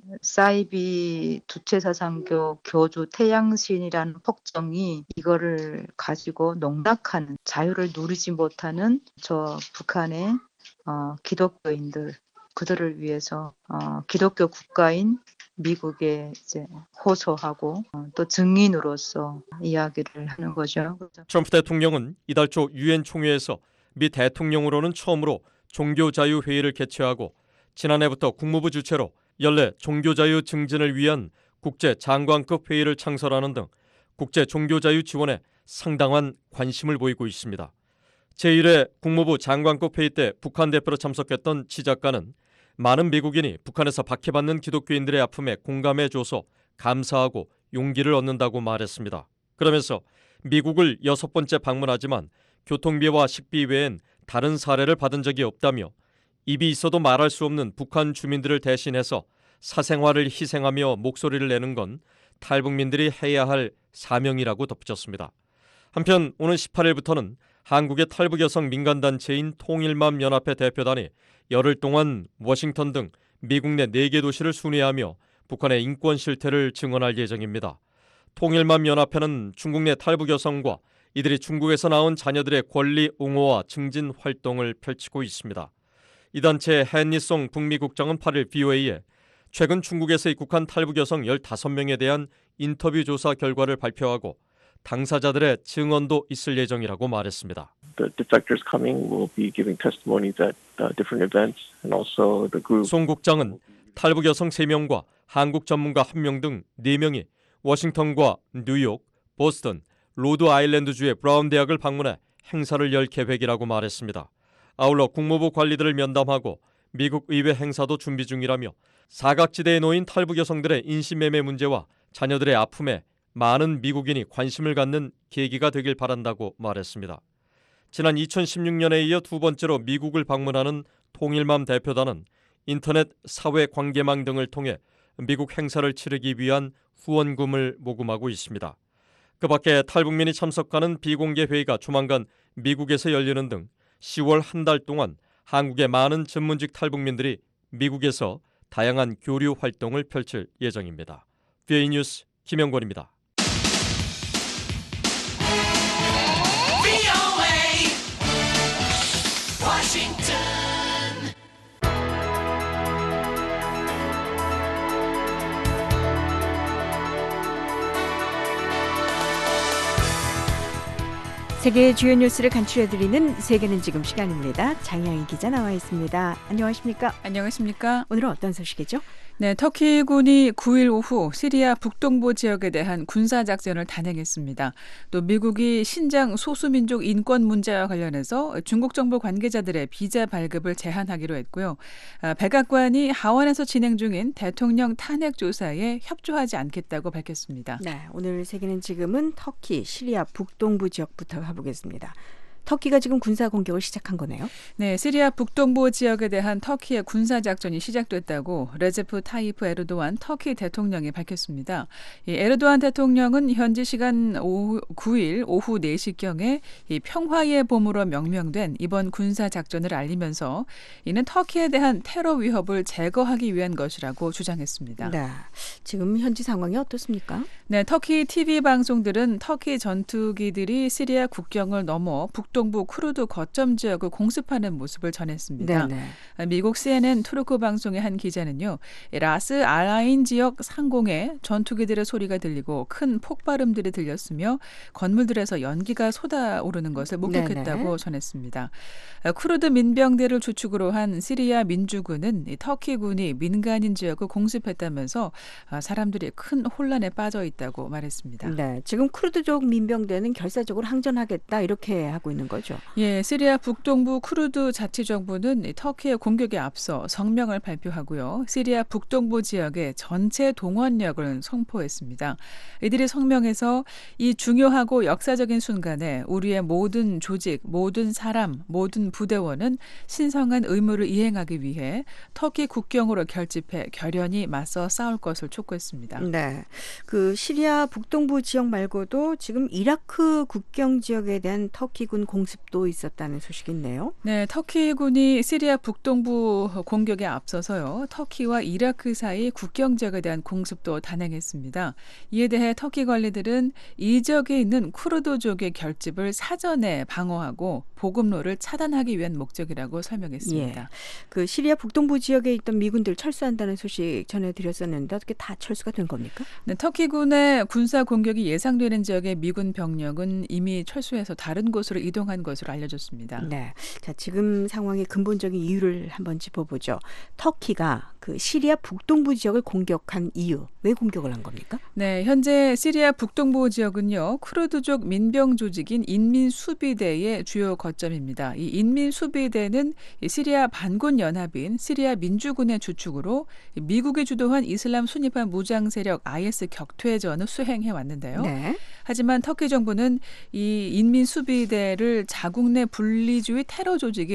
사이비 두체사상교 교주 태양신이라는 폭정이 이거를 가지고 농락하는 자유를 누리지 못하는 저 북한의 기독교인들 그들을 위해서 기독교 국가인 미국에 이제 호소하고 또 증인으로서 이야기를 하는 거죠. 트럼프 대통령은 이달 초 유엔 총회에서 미 대통령으로는 처음으로 종교자유회의를 개최하고 지난해부터 국무부 주최로 연례 종교자유 증진을 위한 국제장관급 회의를 창설하는 등 국제종교자유 지원에 상당한 관심을 보이고 있습니다. 제1회 국무부 장관급 회의 때 북한 대표로 참석했던 지 작가는 많은 미국인이 북한에서 박해받는 기독교인들의 아픔에 공감해줘서 감사하고 용기를 얻는다고 말했습니다. 그러면서 미국을 6번째 방문하지만 교통비와 식비 외엔 다른 사례를 받은 적이 없다며 입이 있어도 말할 수 없는 북한 주민들을 대신해서 사생활을 희생하며 목소리를 내는 건 탈북민들이 해야 할 사명이라고 덧붙였습니다. 한편 오는 18일부터는 한국의 탈북 여성 민간단체인 통일맘연합회 대표단이 열흘 동안 워싱턴 등 미국 내 4개 도시를 순회하며 북한의 인권 실태를 증언할 예정입니다. 통일맘연합회는 중국 내 탈북 여성과 이들이 중국에서 낳은 자녀들의 권리 옹호와 증진 활동을 펼치고 있습니다. 이 단체의 헨리송 북미 국장은 8일 VOA에 최근 중국에서 입국한 탈북 여성 15명에 대한 인터뷰 조사 결과를 발표하고 당사자들의 증언도 있을 예정이라고 말했습니다. 송 국장은 탈북 여성 3명과 한국 전문가 1명 등 4명이 워싱턴과 뉴욕, 보스턴, 로드 아일랜드주의 브라운 대학을 방문해 행사를 열 계획이라고 말했습니다. 아울러 국무부 관리들을 면담하고 미국 의회 행사도 준비 중이라며 사각지대에 놓인 탈북 여성들의 인신매매 문제와 자녀들의 아픔에 많은 미국인이 관심을 갖는 계기가 되길 바란다고 말했습니다. 지난 2016년에 이어 두 번째로 미국을 방문하는 통일맘 대표단은 인터넷 사회관계망 등을 통해 미국 행사를 치르기 위한 후원금을 모금하고 있습니다. 그 밖에 탈북민이 참석하는 비공개 회의가 조만간 미국에서 열리는 등 10월 한 달 동안 한국의 많은 전문직 탈북민들이 미국에서 다양한 교류 활동을 펼칠 예정입니다. VOA 뉴스 김영권입니다. 세계의 주요 뉴스를 간추려드리는 세계는 지금 시간입니다. 장영희 기자 나와 있습니다. 안녕하십니까? 안녕하십니까? 오늘은 어떤 소식이죠? 네, 터키군이 9일 오후 시리아 북동부 지역에 대한 군사작전을 단행했습니다. 또 미국이 신장 소수민족 인권 문제와 관련해서 중국 정부 관계자들의 비자 발급을 제한하기로 했고요. 백악관이 하원에서 진행 중인 대통령 탄핵 조사에 협조하지 않겠다고 밝혔습니다. 네, 오늘 세계는 지금은 터키, 시리아 북동부 지역부터 가보겠습니다. 터키가 지금 군사 공격을 시작한 거네요. 네, 시리아 북동부 지역에 대한 터키의 군사 작전이 시작됐다고 레제프 타이프 에르도안 터키 대통령이 밝혔습니다. 이 에르도안 대통령은 현지 시간 9일 오후 4시경에 이 평화의 봄으로 명명된 이번 군사 작전을 알리면서 이는 터키에 대한 테러 위협을 제거하기 위한 것이라고 주장했습니다. 네, 지금 현지 상황이 어떻습니까? 네, 터키 TV 방송들은 터키 전투기들이 시리아 국경을 넘어 북동부 쿠르드 거점 지역을 공습하는 모습을 전했습니다. 네네. 미국 CNN 투르크 방송의 한 기자는요, 라스 알아인 지역 상공에 전투기들의 소리가 들리고 큰 폭발음들이 들렸으며 건물들에서 연기가 쏟아오르는 것을 목격했다고 네네. 전했습니다. 쿠르드 민병대를 주축으로 한 시리아 민주군은 터키군이 민간인 지역을 공습했다면서 사람들이 큰 혼란에 빠져 있다고 말했습니다. 네, 지금 쿠르드족 민병대는 결사적으로 항전하겠다 이렇게 하고 있는 거죠. 예, 시리아 북동부 쿠르드 자치정부는 터키의 공격에 앞서 성명을 발표하고요. 시리아 북동부 지역의 전체 동원력을 선포했습니다. 이들이 성명에서 이 중요하고 역사적인 순간에 우리의 모든 조직, 모든 사람, 모든 부대원은 신성한 의무를 이행하기 위해 터키 국경으로 결집해 결연히 맞서 싸울 것을 촉구했습니다. 네, 그 시리아 북동부 지역 말고도 지금 이라크 국경 지역에 대한 터키군 공습도 있었다는 소식이 있네요. 네, 터키군이 시리아 북동부 공격에 앞서서요. 터키와 이라크 사이 국경 지역에 대한 공습도 단행했습니다. 이에 대해 터키 관리들은 이 지역에 있는 쿠르드족의 결집을 사전에 방어하고 보급로를 차단하기 위한 목적이라고 설명했습니다. 예, 그 시리아 북동부 지역에 있던 미군들 철수한다는 소식 전해드렸었는데 어떻게 다 철수가 된 겁니까? 네, 터키군의 군사 공격이 예상되는 지역의 미군 병력은 이미 철수해서 다른 곳으로 이동한 것으로 알려졌습니다. 네, 자 지금 상황의 근본적인 이유를 한번 짚어보죠. 터키가 그 시리아 북동부 지역을 공격한 이유, 왜 공격을 한 겁니까? 네, 현재 시리아 북동부 지역은요, 쿠르드족 민병 조직인 인민수비대의 주요 거점입니다. 이 인민수비대는 시리아 반군 연합인 시리아 민주군의 주축으로 미국이 주도한 이슬람 순위파 무장 세력 IS 격퇴전을 수행해 왔는데요. 네. 하지만 터키 정부는 이 인민수비대를 자국 내 분리주의 테러 조직인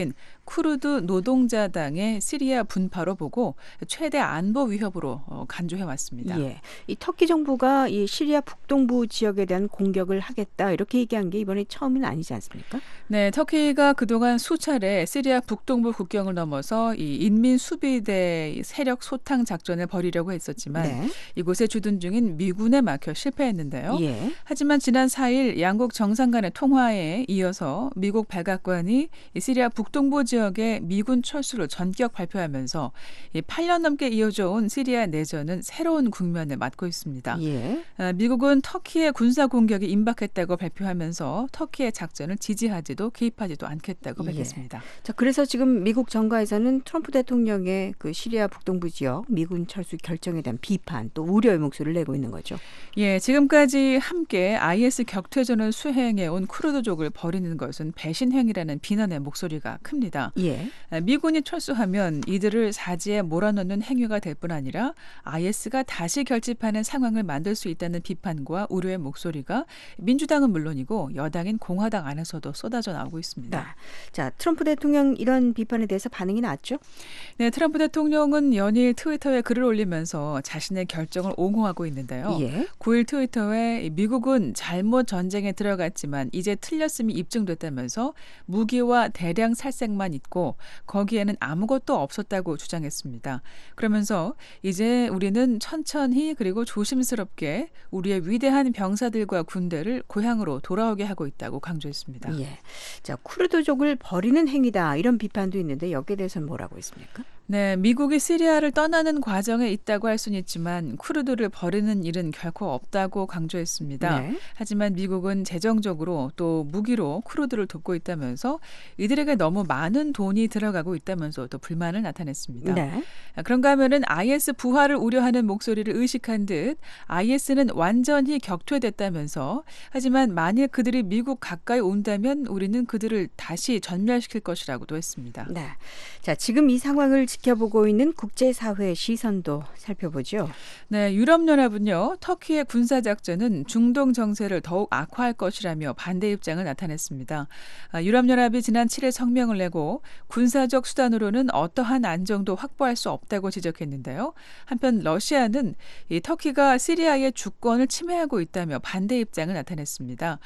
쿠르드 노동자당의 시리아 분파로 보고 최대 안보 위협으로 간주해 왔습니다. 예, 이 터키 정부가 이 시리아 북동부 지역에 대한 공격을 하겠다 이렇게 얘기한 게 이번이 처음은 아니지 않습니까? 네, 터키가 그동안 수차례 시리아 북동부 국경을 넘어서 이 인민 수비대 세력 소탕 작전을 벌이려고 했었지만 네. 이곳에 주둔 중인 미군에 막혀 실패했는데요. 예. 하지만 지난 4일 양국 정상 간의 통화에 이어서 미국 백악관이 이 시리아 북동부 지역의 미군 철수를 전격 발표하면서 이 8년 넘게 이어져 온 시리아 내전은 새로운 국면을 맞고 있습니다. 예. 미국은 터키의 군사 공격이 임박했다고 발표하면서 터키의 작전을 지지하지도 개입하지도 않겠다고 밝혔습니다. 자, 그래서 지금 미국 정가에서는 트럼프 대통령의 그 시리아 북동부 지역 미군 철수 결정에 대한 비판 또 우려의 목소리를 내고 있는 거죠. 예, 지금까지 함께 IS 격퇴전을 수행해 온 쿠르드족을 버리는 것은 배신 행위라는 비난의 목소리가 큽니다. 예. 미군이 철수하면 이들을 사지에 몰아넣는 행위가 될 뿐 아니라 IS가 다시 결집하는 상황을 만들 수 있다는 비판과 우려의 목소리가 민주당은 물론이고 여당인 공화당 안에서도 쏟아져 나오고 있습니다. 네. 자, 트럼프 대통령 이런 비판에 대해서 반응이 나왔죠? 네, 트럼프 대통령은 연일 트위터에 글을 올리면서 자신의 결정을 옹호하고 있는데요. 예. 9일 트위터에 미국은 잘못 전쟁에 들어갔지만 이제 틀렸음이 입증됐다면서 무기와 대량 살색만 있고 거기에는 아무것도 없었다고 주장했습니다. 그러면서 이제 우리는 천천히 그리고 조심스럽게 우리의 위대한 병사들과 군대를 고향으로 돌아오게 하고 있다고 강조했습니다. 예. 자, 쿠르드족을 버리는 행위다 이런 비판도 있는데 여기에 대해서는 뭐라고 했습니까? 네, 미국이 시리아를 떠나는 과정에 있다고 할 수는 있지만 쿠르드를 버리는 일은 결코 없다고 강조했습니다. 네. 하지만 미국은 재정적으로 또 무기로 쿠르드를 돕고 있다면서 이들에게 너무 많은 돈이 들어가고 있다면서 또 불만을 나타냈습니다. 네. 그런가 하면은 IS 부활을 우려하는 목소리를 의식한 듯 IS는 완전히 격퇴됐다면서 하지만 만일 그들이 미국 가까이 온다면 우리는 그들을 다시 전멸시킬 것이라고도 했습니다. 네. 자, 지금 이 상황을 지켜보고 있는 국제사회의 시선도 살펴보죠. 네, 유럽연합은요, 터키의 군사작전은 중동 정세를 더욱 악화할 것이라며 반대 입장을 나타냈습니다. 유럽연합이 지난 7일 성명을 내고 군사적 수단으로는 어떠한 안정도 확보할 수 없다고 지적했는데요. 한편 러시아는 이 터키가 시리아의 주권을 침해하고 있다며 반대 입장을 나타냈습니다.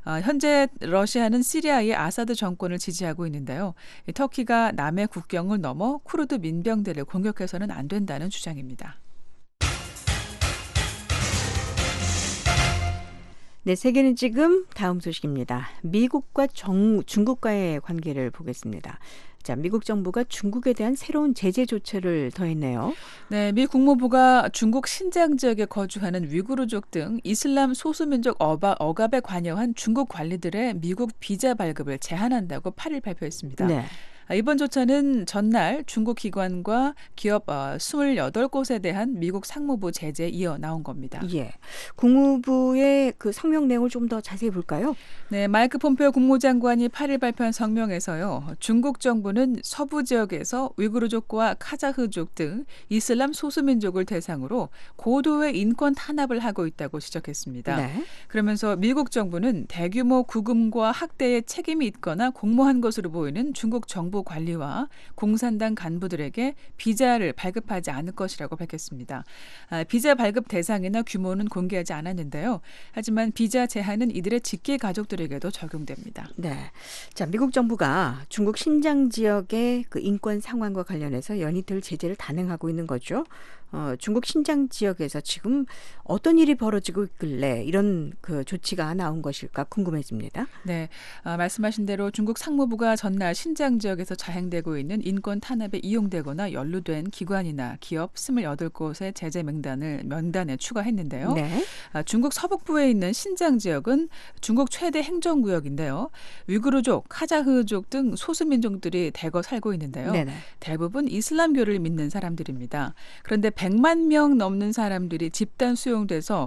현재 러시아는 시리아의 아사드 정권을 지지하고 있는데요. 터키가 남의 국경을 넘어 쿠르드 민병대를 공격해서는 안 된다는 주장입니다. 네, 세계는 지금 다음 소식입니다. 미국과 중국과의 관계를 보겠습니다. 자, 미국 정부가 중국에 대한 새로운 제재 조처를 더했네요. 네, 미 국무부가 중국 신장 지역에 거주하는 위구르족 등 이슬람 소수민족 억압에 관여한 중국 관리들의 미국 비자 발급을 제한한다고 8일 발표했습니다. 네. 이번 조처는 전날 중국 기관과 기업 28곳에 대한 미국 상무부 제재에 이어 나온 겁니다. 예. 국무부의 그 성명 내용을 좀 더 자세히 볼까요? 네, 마이크 폼페오 국무장관이 8일 발표한 성명에서요. 중국 정부는 서부 지역에서 위구르족과 카자흐족 등 이슬람 소수민족을 대상으로 고도의 인권 탄압을 하고 있다고 지적했습니다. 네. 그러면서 미국 정부는 대규모 구금과 학대에 책임이 있거나 공모한 것으로 보이는 중국 정부 관리와 공산당 간부들에게 비자를 발급하지 않을 것이라고 밝혔습니다. 비자 발급 대상이나 규모는 공개하지 않았는데요. 하지만 비자 제한은 이들의 직계 가족들에게도 적용됩니다. 네. 자, 미국 정부가 중국 신장 지역의 그 인권 상황과 관련해서 연이틀 제재를 단행하고 있는 거죠. 중국 신장 지역에서 지금 어떤 일이 벌어지고 있길래 이런 그 조치가 나온 것일까 궁금해집니다. 네, 말씀하신 대로 중국 상무부가 전날 신장 지역에서 자행되고 있는 인권 탄압에 이용되거나 연루된 기관이나 기업 28곳의 제재 명단에 추가했는데요. 네. 중국 서북부에 있는 신장 지역은 중국 최대 행정구역인데요. 위구르족, 카자흐족 등 소수민족들이 대거 살고 있는데요. 네네. 대부분 이슬람교를 믿는 사람들입니다. 그런데 100만 명 넘는 사람들이 집단 수용돼서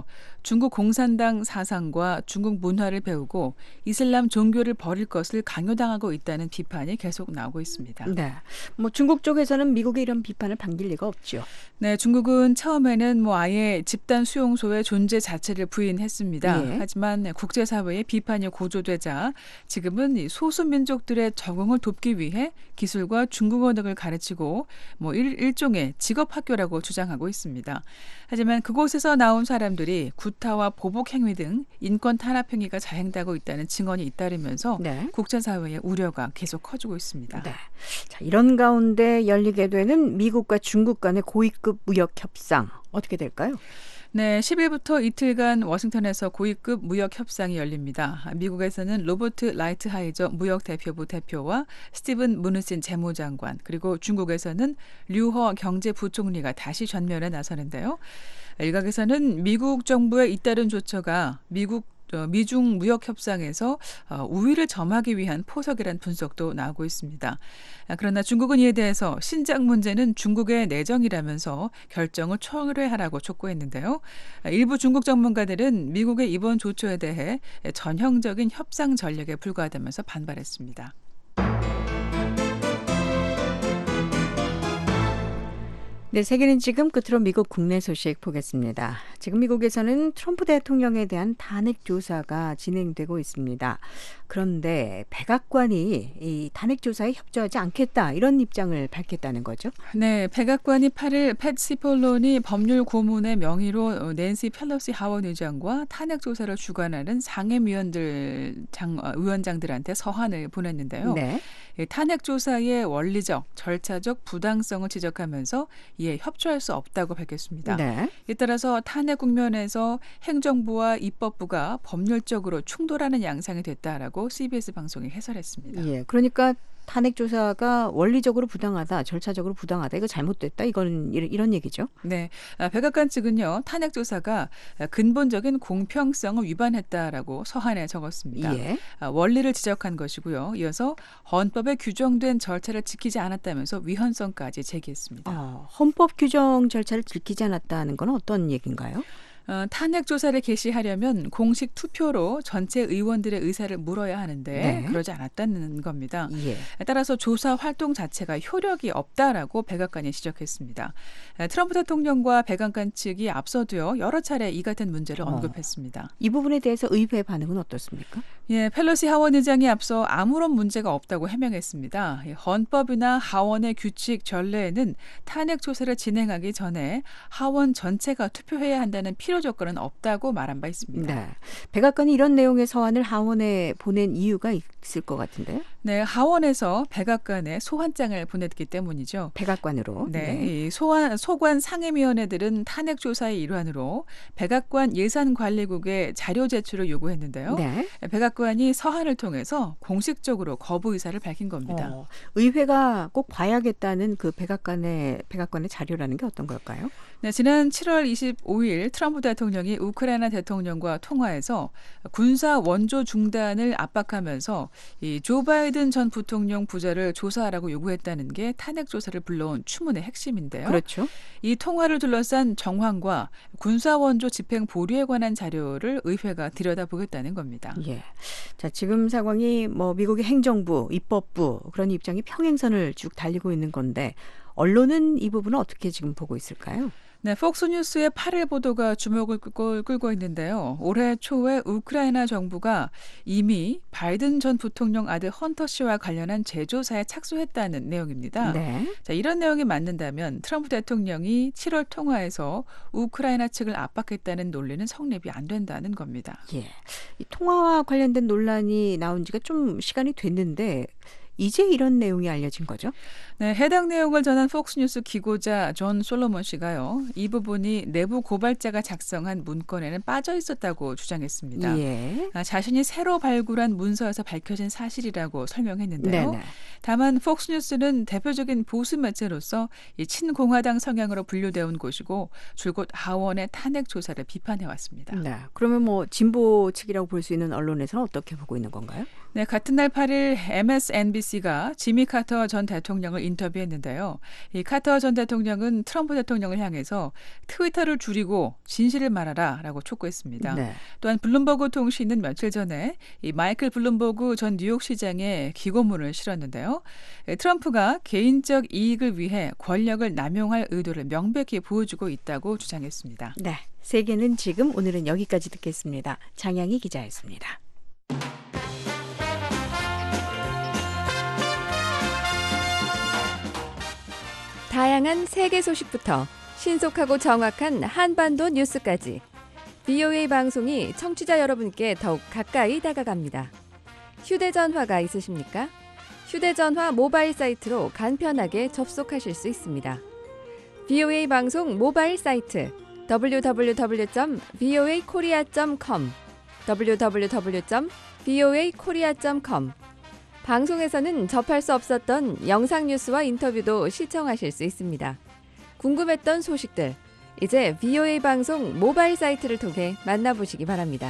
중국 공산당 사상과 중국 문화를 배우고 이슬람 종교를 버릴 것을 강요당하고 있다는 비판이 계속 나오고 있습니다. 네, 뭐 중국 쪽에서는 미국의 이런 비판을 반길 리가 없죠. 네, 중국은 처음에는 아예 집단 수용소의 존재 자체를 부인했습니다. 예. 하지만 국제사회의 비판이 고조되자 지금은 이 소수민족들의 적응을 돕기 위해 기술과 중국어 등을 가르치고 일종의 직업학교라고 주장하고 있습니다. 하지만 그곳에서 나온 사람들이 구타와 보복 행위 등 인권 탄압 행위가 자행되고 있다는 증언이 잇따르면서 네. 국제사회의 우려가 계속 커지고 있습니다. 네. 자, 이런 가운데 열리게 되는 미국과 중국 간의 고위급 무역 협상 어떻게 될까요? 네, 10일부터 이틀간 워싱턴에서 고위급 무역 협상이 열립니다. 미국에서는 로버트 라이트하이저 무역대표부 대표와 스티븐 무누친 재무장관, 그리고 중국에서는 류허 경제부총리가 다시 전면에 나서는데요. 일각에서는 미국 정부의 잇따른 조처가 미중 무역 협상에서 우위를 점하기 위한 포석이란 분석도 나오고 있습니다. 그러나 중국은 이에 대해서 신장 문제는 중국의 내정이라면서 결정을 철회하라고 촉구했는데요. 일부 중국 전문가들은 미국의 이번 조처에 대해 전형적인 협상 전략에 불과하다면서 반발했습니다. 네, 세계는 지금 끝으로 미국 국내 소식 보겠습니다. 지금 미국에서는 트럼프 대통령에 대한 탄핵 조사가 진행되고 있습니다. 그런데 백악관이 이 탄핵 조사에 협조하지 않겠다 이런 입장을 밝혔다는 거죠. 네, 백악관이 8일 팻 시폴론이 법률 고문의 명의로 낸시 펠로시 하원 의장과 탄핵 조사를 주관하는 의원장들한테 서한을 보냈는데요. 네. 탄핵 조사의 원리적, 절차적 부당성을 지적하면서 이에 협조할 수 없다고 밝혔습니다. 네. 이에 따라서 탄핵 국면에서 행정부와 입법부가 법률적으로 충돌하는 양상이 됐다라고 CBS 방송이 해설했습니다. 예, 그러니까 탄핵 조사가 원리적으로 부당하다, 절차적으로 부당하다, 이거 잘못됐다, 이런 얘기죠. 네, 백악관 측은요 탄핵 조사가 근본적인 공평성을 위반했다라고 서한에 적었습니다. 예. 원리를 지적한 것이고요. 이어서 헌법에 규정된 절차를 지키지 않았다면서 위헌성까지 제기했습니다. 헌법 규정 절차를 지키지 않았다는 건 어떤 얘기인가요? 탄핵 조사를 개시하려면 공식 투표로 전체 의원들의 의사를 물어야 하는데 네. 그러지 않았다는 겁니다. 예. 따라서 조사 활동 자체가 효력이 없다라고 백악관이 지적했습니다. 트럼프 대통령과 백악관 측이 앞서도요 여러 차례 이 같은 문제를 언급했습니다. 이 부분에 대해서 의회 반응은 어떻습니까? 예, 펠로시 하원 의장이 앞서 아무런 문제가 없다고 해명했습니다. 헌법이나 하원의 규칙 전례에는 탄핵 조사를 진행하기 전에 하원 전체가 투표해야 한다는 필요 조건은 없다고 말한 바 있습니다. 네. 백악관이 이런 내용의 서한을 하원에 보낸 이유가 있을 것 같은데요. 네, 하원에서 백악관에 소환장을 보냈기 때문이죠. 백악관으로. 네, 이 소관 상임위원회들은 탄핵 조사의 일환으로 백악관 예산관리국에 자료 제출을 요구했는데요. 네. 백악관이 서한을 통해서 공식적으로 거부 의사를 밝힌 겁니다. 의회가 꼭 봐야겠다는 그 백악관의 자료라는 게 어떤 걸까요? 네, 지난 7월 25일 트럼프 대통령이 우크라이나 대통령과 통화에서 군사 원조 중단을 압박하면서 이 조 바이든 전 부통령 부자를 조사하라고 요구했다는 게 탄핵 조사를 불러온 추문의 핵심인데요. 그렇죠. 이 통화를 둘러싼 정황과 군사 원조 집행 보류에 관한 자료를 의회가 들여다보겠다는 겁니다. 예. 자, 지금 상황이 미국의 행정부, 입법부 그런 입장이 평행선을 쭉 달리고 있는 건데 언론은 이 부분을 어떻게 지금 보고 있을까요? 네, 폭스뉴스의 8일 보도가 주목을 끌고 있는데요. 올해 초에 우크라이나 정부가 이미 바이든 전 부통령 아들 헌터 씨와 관련한 재조사에 착수했다는 내용입니다. 네. 자, 이런 내용이 맞는다면 트럼프 대통령이 7월 통화에서 우크라이나 측을 압박했다는 논리는 성립이 안 된다는 겁니다. 예. 이 통화와 관련된 논란이 나온 지가 좀 시간이 됐는데 이제 이런 내용이 알려진 거죠? 네, 해당 내용을 전한 폭스뉴스 기고자 존 솔로몬 씨가요. 이 부분이 내부 고발자가 작성한 문건에는 빠져 있었다고 주장했습니다. 예. 자신이 새로 발굴한 문서에서 밝혀진 사실이라고 설명했는데요. 네네. 다만 폭스뉴스는 대표적인 보수 매체로서 이 친공화당 성향으로 분류되어 온 곳이고 줄곧 하원의 탄핵 조사를 비판해왔습니다. 네. 그러면 진보 측이라고 볼 수 있는 언론에서는 어떻게 보고 있는 건가요? 네, 같은 날 8일 MSNBC NBC가 지미 카터 전 대통령을 인터뷰했는데요. 이 카터 전 대통령은 트럼프 대통령을 향해서 트위터를 줄이고 진실을 말하라라고 촉구했습니다. 네. 또한 블룸버그 통신은 며칠 전에 이 마이클 블룸버그 전 뉴욕시장에 기고문을 실었는데요. 트럼프가 개인적 이익을 위해 권력을 남용할 의도를 명백히 보여주고 있다고 주장했습니다. 네, 세계는 지금 오늘은 여기까지 듣겠습니다. 장양희 기자였습니다. 다양한 세계 소식부터 신속하고 정확한 한반도 뉴스까지 VOA 방송이 청취자 여러분께 더욱 가까이 다가갑니다. 휴대전화가 있으십니까? 휴대전화 모바일 사이트로 간편하게 접속하실 수 있습니다. VOA 방송 모바일 사이트 www.voakorea.com www.voakorea.com 방송에서는 접할 수 없었던 영상 뉴스와 인터뷰도 시청하실 수 있습니다. 궁금했던 소식들, 이제 VOA 방송 모바일 사이트를 통해 만나보시기 바랍니다.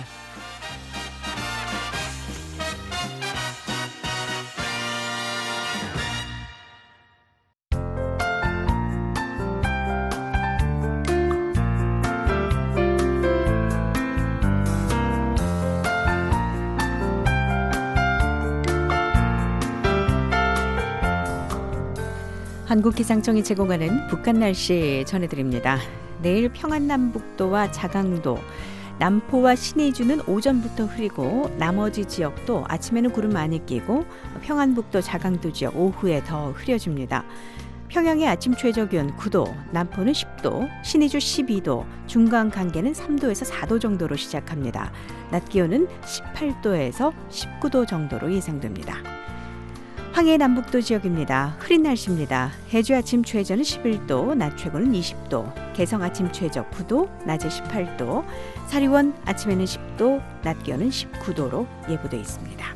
한국기상청이 제공하는 북한 날씨 전해드립니다. 내일 평안남북도와 자강도, 남포와 신의주는 오전부터 흐리고 나머지 지역도 아침에는 구름 많이 끼고 평안북도, 자강도 지역 오후에 더 흐려집니다. 평양의 아침 최저기온 9도, 남포는 10도, 신의주 12도, 중간 간계는 3도에서 4도 정도로 시작합니다. 낮 기온은 18도에서 19도 정도로 예상됩니다. 황해 남북도 지역입니다. 흐린 날씨입니다. 해주 아침 최저는 11도, 낮 최고는 20도, 개성 아침 최저 9도, 낮에 18도, 사리원 아침에는 10도, 낮 기온은 19도로 예보돼 있습니다.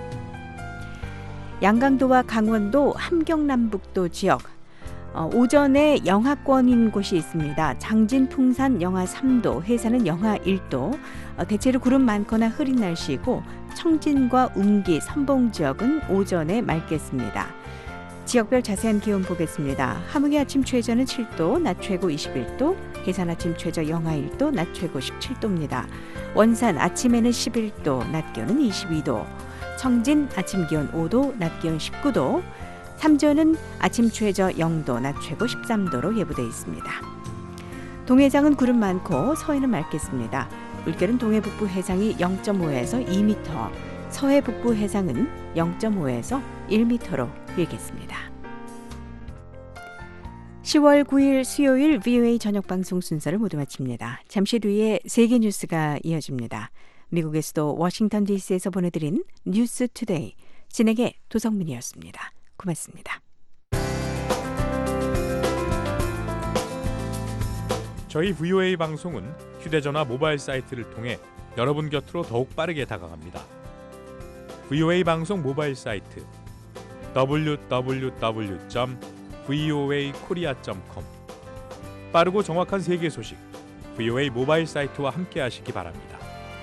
양강도와 강원도 함경남북도 지역, 오전에 영하권인 곳이 있습니다. 장진, 풍산 영하 3도, 해산은 영하 1도, 대체로 구름 많거나 흐린 날씨이고 청진과 웅기, 선봉 지역은 오전에 맑겠습니다. 지역별 자세한 기온 보겠습니다. 함흥의 아침 최저는 7도, 낮 최고 21도, 해산 아침 최저 영하 1도, 낮 최고 17도입니다. 원산 아침에는 11도, 낮 기온은 22도, 청진 아침 기온 5도, 낮 기온 19도, 삼전은 아침 최저 0도, 낮 최고 13도로 예보돼 있습니다. 동해장은 구름 많고 서해는 맑겠습니다. 물결은 동해 북부 해상이 0.5에서 2m, 서해 북부 해상은 0.5에서 1m로 일겠습니다. 10월 9일 수요일 VOA 저녁 방송 순서를 모두 마칩니다. 잠시 뒤에 세계 뉴스가 이어집니다. 미국의 수도 워싱턴 DC에서 보내드린 뉴스 투데이, 진행의 도성민이었습니다. 고맙습니다. 저희 VOA 방송은 휴대전화 모바일 사이트를 통해 여러분 곁으로 더욱 빠르게 다가갑니다. VOA 방송 모바일 사이트 www.voakorea.com 빠르고 정확한 세계 소식 VOA 모바일 사이트와 함께 하시기 바랍니다.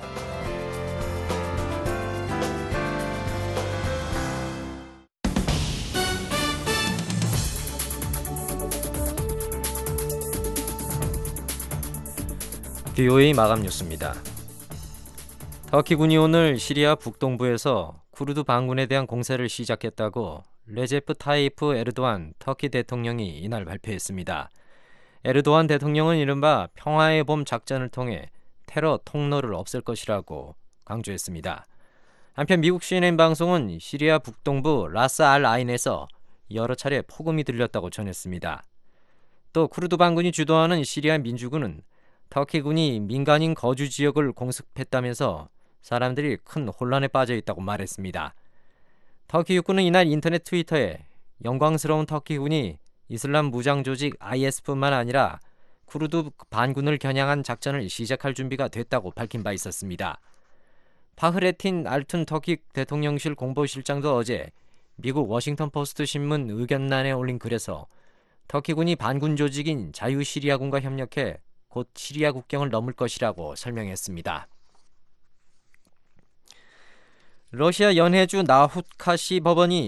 VOA 마감 뉴스입니다. 터키군이 오늘 시리아 북동부에서 쿠르드 반군에 대한 공세를 시작했다고 레제프 타이프 에르도안 터키 대통령이 이날 발표했습니다. 에르도안 대통령은 이른바 평화의 봄 작전을 통해 테러 통로를 없앨 것이라고 강조했습니다. 한편 미국 CNN 방송은 시리아 북동부 라스 알 아인에서 여러 차례 폭음이 들렸다고 전했습니다. 또 쿠르드 반군이 주도하는 시리아 민주군은 터키군이 민간인 거주 지역을 공습했다면서 사람들이 큰 혼란에 빠져 있다고 말했습니다. 터키 육군은 이날 인터넷 트위터에 영광스러운 터키군이 이슬람 무장 조직 IS뿐만 아니라 쿠르드 반군을 겨냥한 작전을 시작할 준비가 됐다고 밝힌 바 있었습니다. 파흐레틴 알툰 터키 대통령실 공보실장도 어제 미국 워싱턴 포스트 신문 의견란에 올린 글에서 터키군이 반군 조직인 자유시리아군과 협력해 곧 시리아 국경을 넘을 것이라고 설명했습니다. 러시아 연해주 나후카시 법원이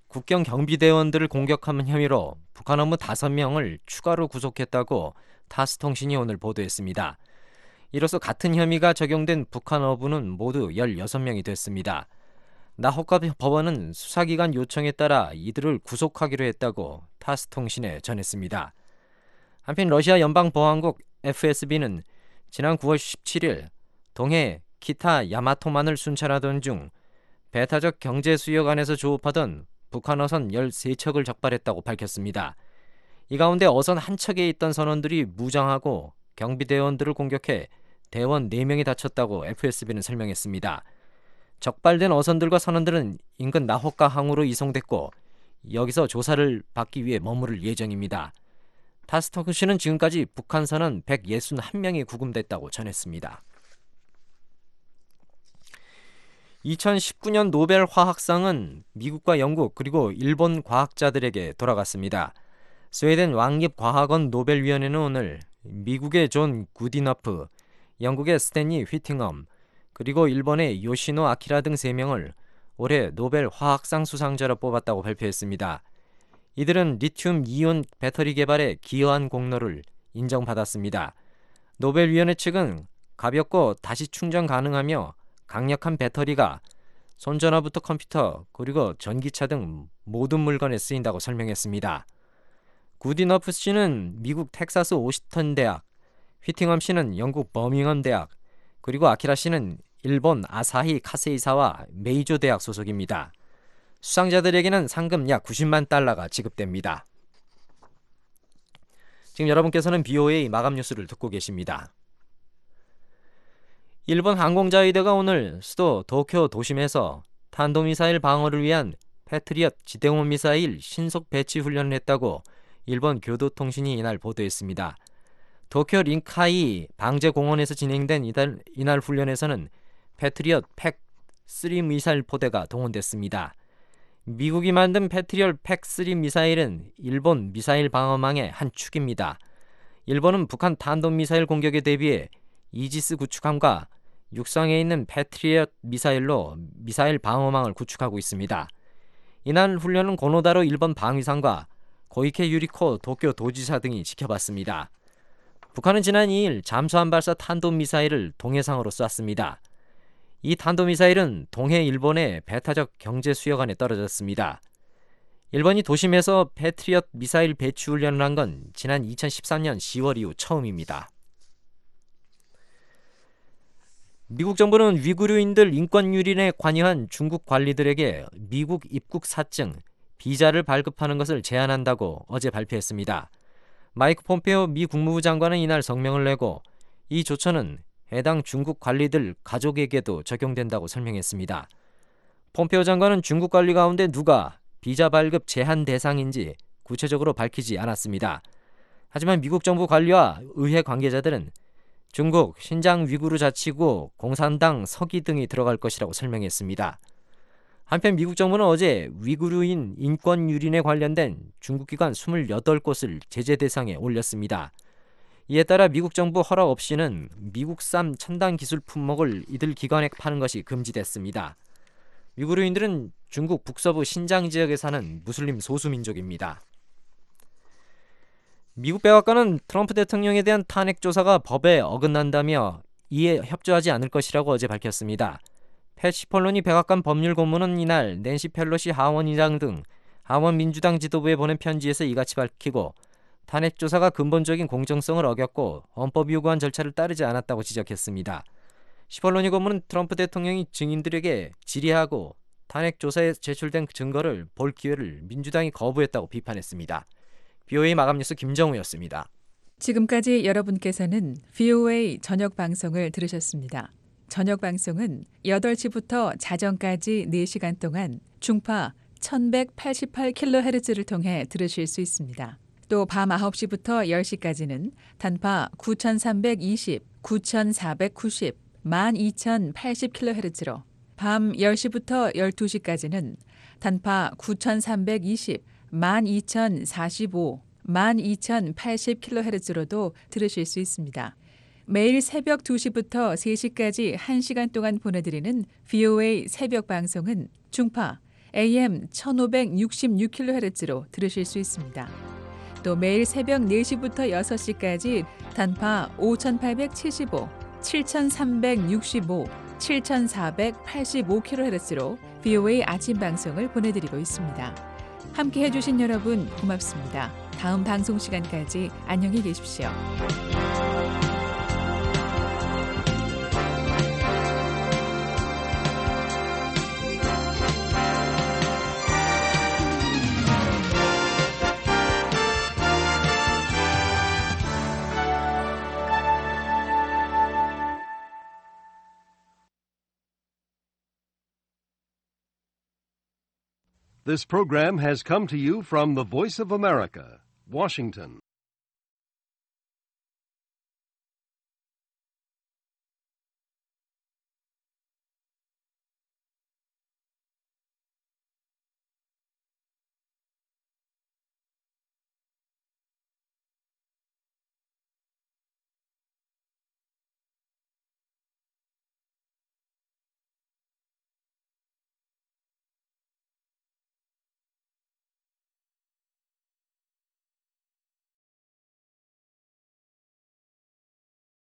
국경 경비대원들을 공격한 혐의로 북한 어부 5명을 추가로 구속했다고 타스통신이 오늘 보도했습니다. 이로써 같은 혐의가 적용된 북한 어부는 모두 16명이 됐습니다. 나호카 법원은 수사기관 요청에 따라 이들을 구속하기로 했다고 타스통신에 전했습니다. 한편 러시아 연방보안국 FSB는 지난 9월 17일 동해 키타 야마토만을 순찰하던 중 배타적 경제수역안에서 조업하던 북한 어선 13척을 적발했다고 밝혔습니다. 이 가운데 어선 한 척에 있던 선원들이 무장하고 경비대원들을 공격해 대원 4명이 다쳤다고 FSB는 설명했습니다. 적발된 어선들과 선원들은 인근 나호카 항으로 이송됐고 여기서 조사를 받기 위해 머무를 예정입니다. 타스통신은 지금까지 북한 선원 161명이 구금됐다고 전했습니다. 2019년 노벨 화학상은 미국과 영국 그리고 일본 과학자들에게 돌아갔습니다. 스웨덴 왕립과학원 노벨위원회는 오늘 미국의 존 구디너프, 영국의 스탠리 휘팅엄, 그리고 일본의 요시노 아키라 등 3명을 올해 노벨 화학상 수상자로 뽑았다고 발표했습니다. 이들은 리튬 이온 배터리 개발에 기여한 공로를 인정받았습니다. 노벨위원회 측은 가볍고 다시 충전 가능하며 강력한 배터리가 손전화부터 컴퓨터 그리고 전기차 등 모든 물건에 쓰인다고 설명했습니다. 구디너프 씨는 미국 텍사스 오시턴 대학, 휘팅엄 씨는 영국 버밍엄 대학, 그리고 아키라 씨는 일본 아사히 카세이사와 메이조 대학 소속입니다. 수상자들에게는 상금 약 90만 달러가 지급됩니다. 지금 여러분께서는 BOA 마감 뉴스를 듣고 계십니다. 일본 항공자위대가 오늘 수도 도쿄 도심에서 탄도미사일 방어를 위한 패트리엇 지대공 미사일 신속 배치 훈련을 했다고 일본 교도통신이 이날 보도했습니다. 도쿄 린카이 방제공원에서 진행된 이날 훈련에서는 패트리엇 팩3 미사일 포대가 동원됐습니다. 미국이 만든 패트리엇 팩3 미사일은 일본 미사일 방어망의 한 축입니다. 일본은 북한 탄도미사일 공격에 대비해 이지스 구축함과 육상에 있는 패트리엇 미사일로 미사일 방어망을 구축하고 있습니다. 이날 훈련은 고노다로 일본 방위상과 고이케 유리코 도쿄 도지사 등이 지켜봤습니다. 북한은 지난 2일 잠수함 발사 탄도미사일을 동해상으로 쐈습니다. 이 탄도미사일은 동해 일본의 배타적 경제 수역안에 떨어졌습니다. 일본이 도심에서 패트리엇 미사일 배치 훈련을 한 건 지난 2013년 10월 이후 처음입니다. 미국 정부는 위구르인들 인권 유린에 관여한 중국 관리들에게 미국 입국 사증, 비자를 발급하는 것을 제한한다고 어제 발표했습니다. 마이크 폼페오 미 국무부 장관은 이날 성명을 내고 이 조처는 해당 중국 관리들 가족에게도 적용된다고 설명했습니다. 폼페오 장관은 중국 관리 가운데 누가 비자 발급 제한 대상인지 구체적으로 밝히지 않았습니다. 하지만 미국 정부 관리와 의회 관계자들은 중국, 신장 위구르 자치구, 공산당 서기 등이 들어갈 것이라고 설명했습니다. 한편 미국 정부는 어제 위구르인 인권 유린에 관련된 중국 기관 28곳을 제재 대상에 올렸습니다. 이에 따라 미국 정부 허락 없이는 미국산 첨단 기술 품목을 이들 기관에 파는 것이 금지됐습니다. 위구르인들은 중국 북서부 신장 지역에 사는 무슬림 소수민족입니다. 미국 백악관은 트럼프 대통령에 대한 탄핵 조사가 법에 어긋난다며 이에 협조하지 않을 것이라고 어제 밝혔습니다. 패치 폴로니 백악관 법률 고문은 이날 낸시 펠로시 하원의장 등 하원 민주당 지도부에 보낸 편지에서 이같이 밝히고 탄핵 조사가 근본적인 공정성을 어겼고 헌법이 요구한 절차를 따르지 않았다고 지적했습니다. 시폴로니 고문은 트럼프 대통령이 증인들에게 질의하고 탄핵 조사에 제출된 증거를 볼 기회를 민주당이 거부했다고 비판했습니다. BOA 마감 뉴스 김정우였습니다. 지금까지 여러분께서는 VOA 저녁 방송을 들으셨습니다. 저녁 방송은 8시부터 자정까지 4시간 동안 중파 1188kHz를 통해 들으실 수 있습니다. 또 밤 9시부터 10시까지는 단파 9320, 9490, 12080kHz로 밤 10시부터 12시까지는 단파 9320, 12045, 12080kHz로도 들으실 수 있습니다. 매일 새벽 2시부터 3시까지 1시간 동안 보내드리는 VOA 새벽 방송은 중파 AM 1566kHz로 들으실 수 있습니다. 또 매일 새벽 4시부터 6시까지 단파 5875, 7365, 7485kHz로 VOA 아침 방송을 보내드리고 있습니다. 함께 해주신 여러분 고맙습니다. 다음 방송 시간까지 안녕히 계십시오. This program has come to you from the Voice of America, Washington.